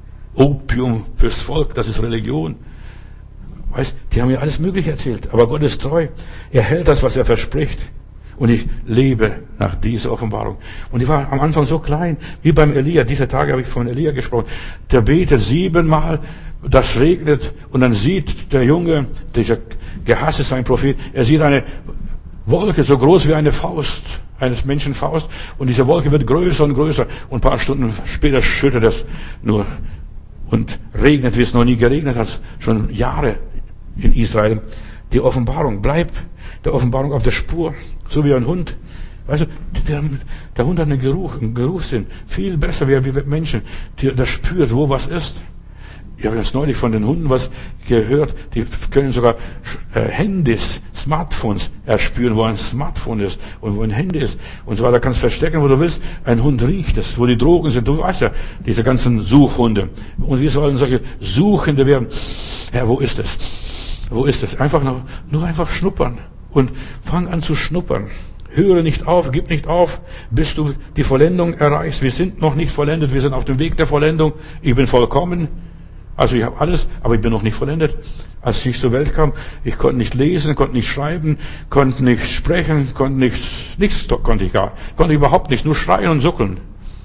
Opium fürs Volk, das ist Religion. Weißt, die haben mir alles Mögliche erzählt. Aber Gott ist treu. Er hält das, was er verspricht. Und ich lebe nach dieser Offenbarung. Und ich war am Anfang so klein, wie beim Elia. Diese Tage habe ich von Elia gesprochen. Der betet 7-mal, das regnet, und dann sieht der Junge, dieser gehasste sein Prophet, er sieht eine Wolke so groß wie eine Faust, eines Menschen Faust, und diese Wolke wird größer und größer, und ein paar Stunden später schüttet es nur und regnet, wie es noch nie geregnet hat, schon Jahre in Israel. Die Offenbarung, bleib der Offenbarung auf der Spur, so wie ein Hund. Weißt du, der Hund hat einen Geruchssinn, viel besser wie Menschen. Der spürt, wo was ist. Ich habe jetzt neulich von den Hunden was gehört, die können sogar Handys, Smartphones erspüren, wo ein Smartphone ist und wo ein Handy ist. Und so weiter, kannst verstecken, wo du willst. Ein Hund riecht es, wo die Drogen sind. Du weißt ja, diese ganzen Suchhunde. Und wir sollen solche Suchende werden. Herr, wo ist es? Wo ist es? Einfach nur einfach schnuppern. Und fang an zu schnuppern. Höre nicht auf, gib nicht auf, bis du die Vollendung erreichst. Wir sind noch nicht vollendet, wir sind auf dem Weg der Vollendung. Ich bin vollkommen. Also ich habe alles, aber ich bin noch nicht vollendet. Als ich zur Welt kam, ich konnte nicht lesen, konnte nicht schreiben, konnte nicht sprechen, nichts konnte ich überhaupt nicht, nur schreien und suckeln.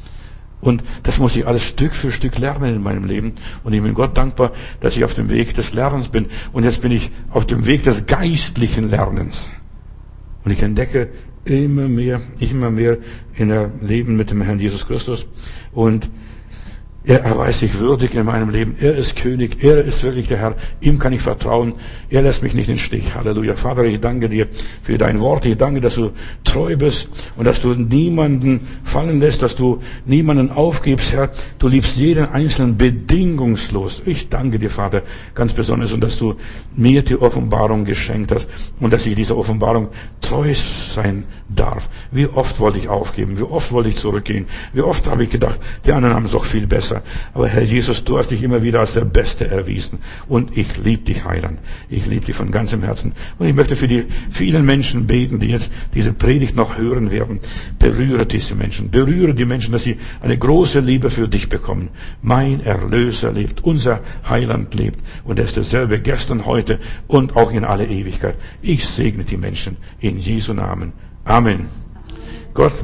Und das muss ich alles Stück für Stück lernen in meinem Leben. Und ich bin Gott dankbar, dass ich auf dem Weg des Lernens bin. Und jetzt bin ich auf dem Weg des geistlichen Lernens. Und ich entdecke immer mehr in der Leben mit dem Herrn Jesus Christus. Und er erweist sich würdig in meinem Leben. Er ist König. Er ist wirklich der Herr. Ihm kann ich vertrauen. Er lässt mich nicht in den Stich. Halleluja. Vater, ich danke dir für dein Wort. Ich danke, dass du treu bist und dass du niemanden fallen lässt, dass du niemanden aufgibst, Herr. Du liebst jeden Einzelnen bedingungslos. Ich danke dir, Vater, ganz besonders, und dass du mir die Offenbarung geschenkt hast und dass ich dieser Offenbarung treu sein darf. Wie oft wollte ich aufgeben? Wie oft wollte ich zurückgehen? Wie oft habe ich gedacht, die anderen haben es doch viel besser. Aber Herr Jesus, du hast dich immer wieder als der Beste erwiesen. Und ich liebe dich, Heiland. Ich liebe dich von ganzem Herzen. Und ich möchte für die vielen Menschen beten, die jetzt diese Predigt noch hören werden. Berühre diese Menschen. Berühre die Menschen, dass sie eine große Liebe für dich bekommen. Mein Erlöser lebt. Unser Heiland lebt. Und er ist derselbe gestern, heute und auch in alle Ewigkeit. Ich segne die Menschen in Jesu Namen. Amen. Gott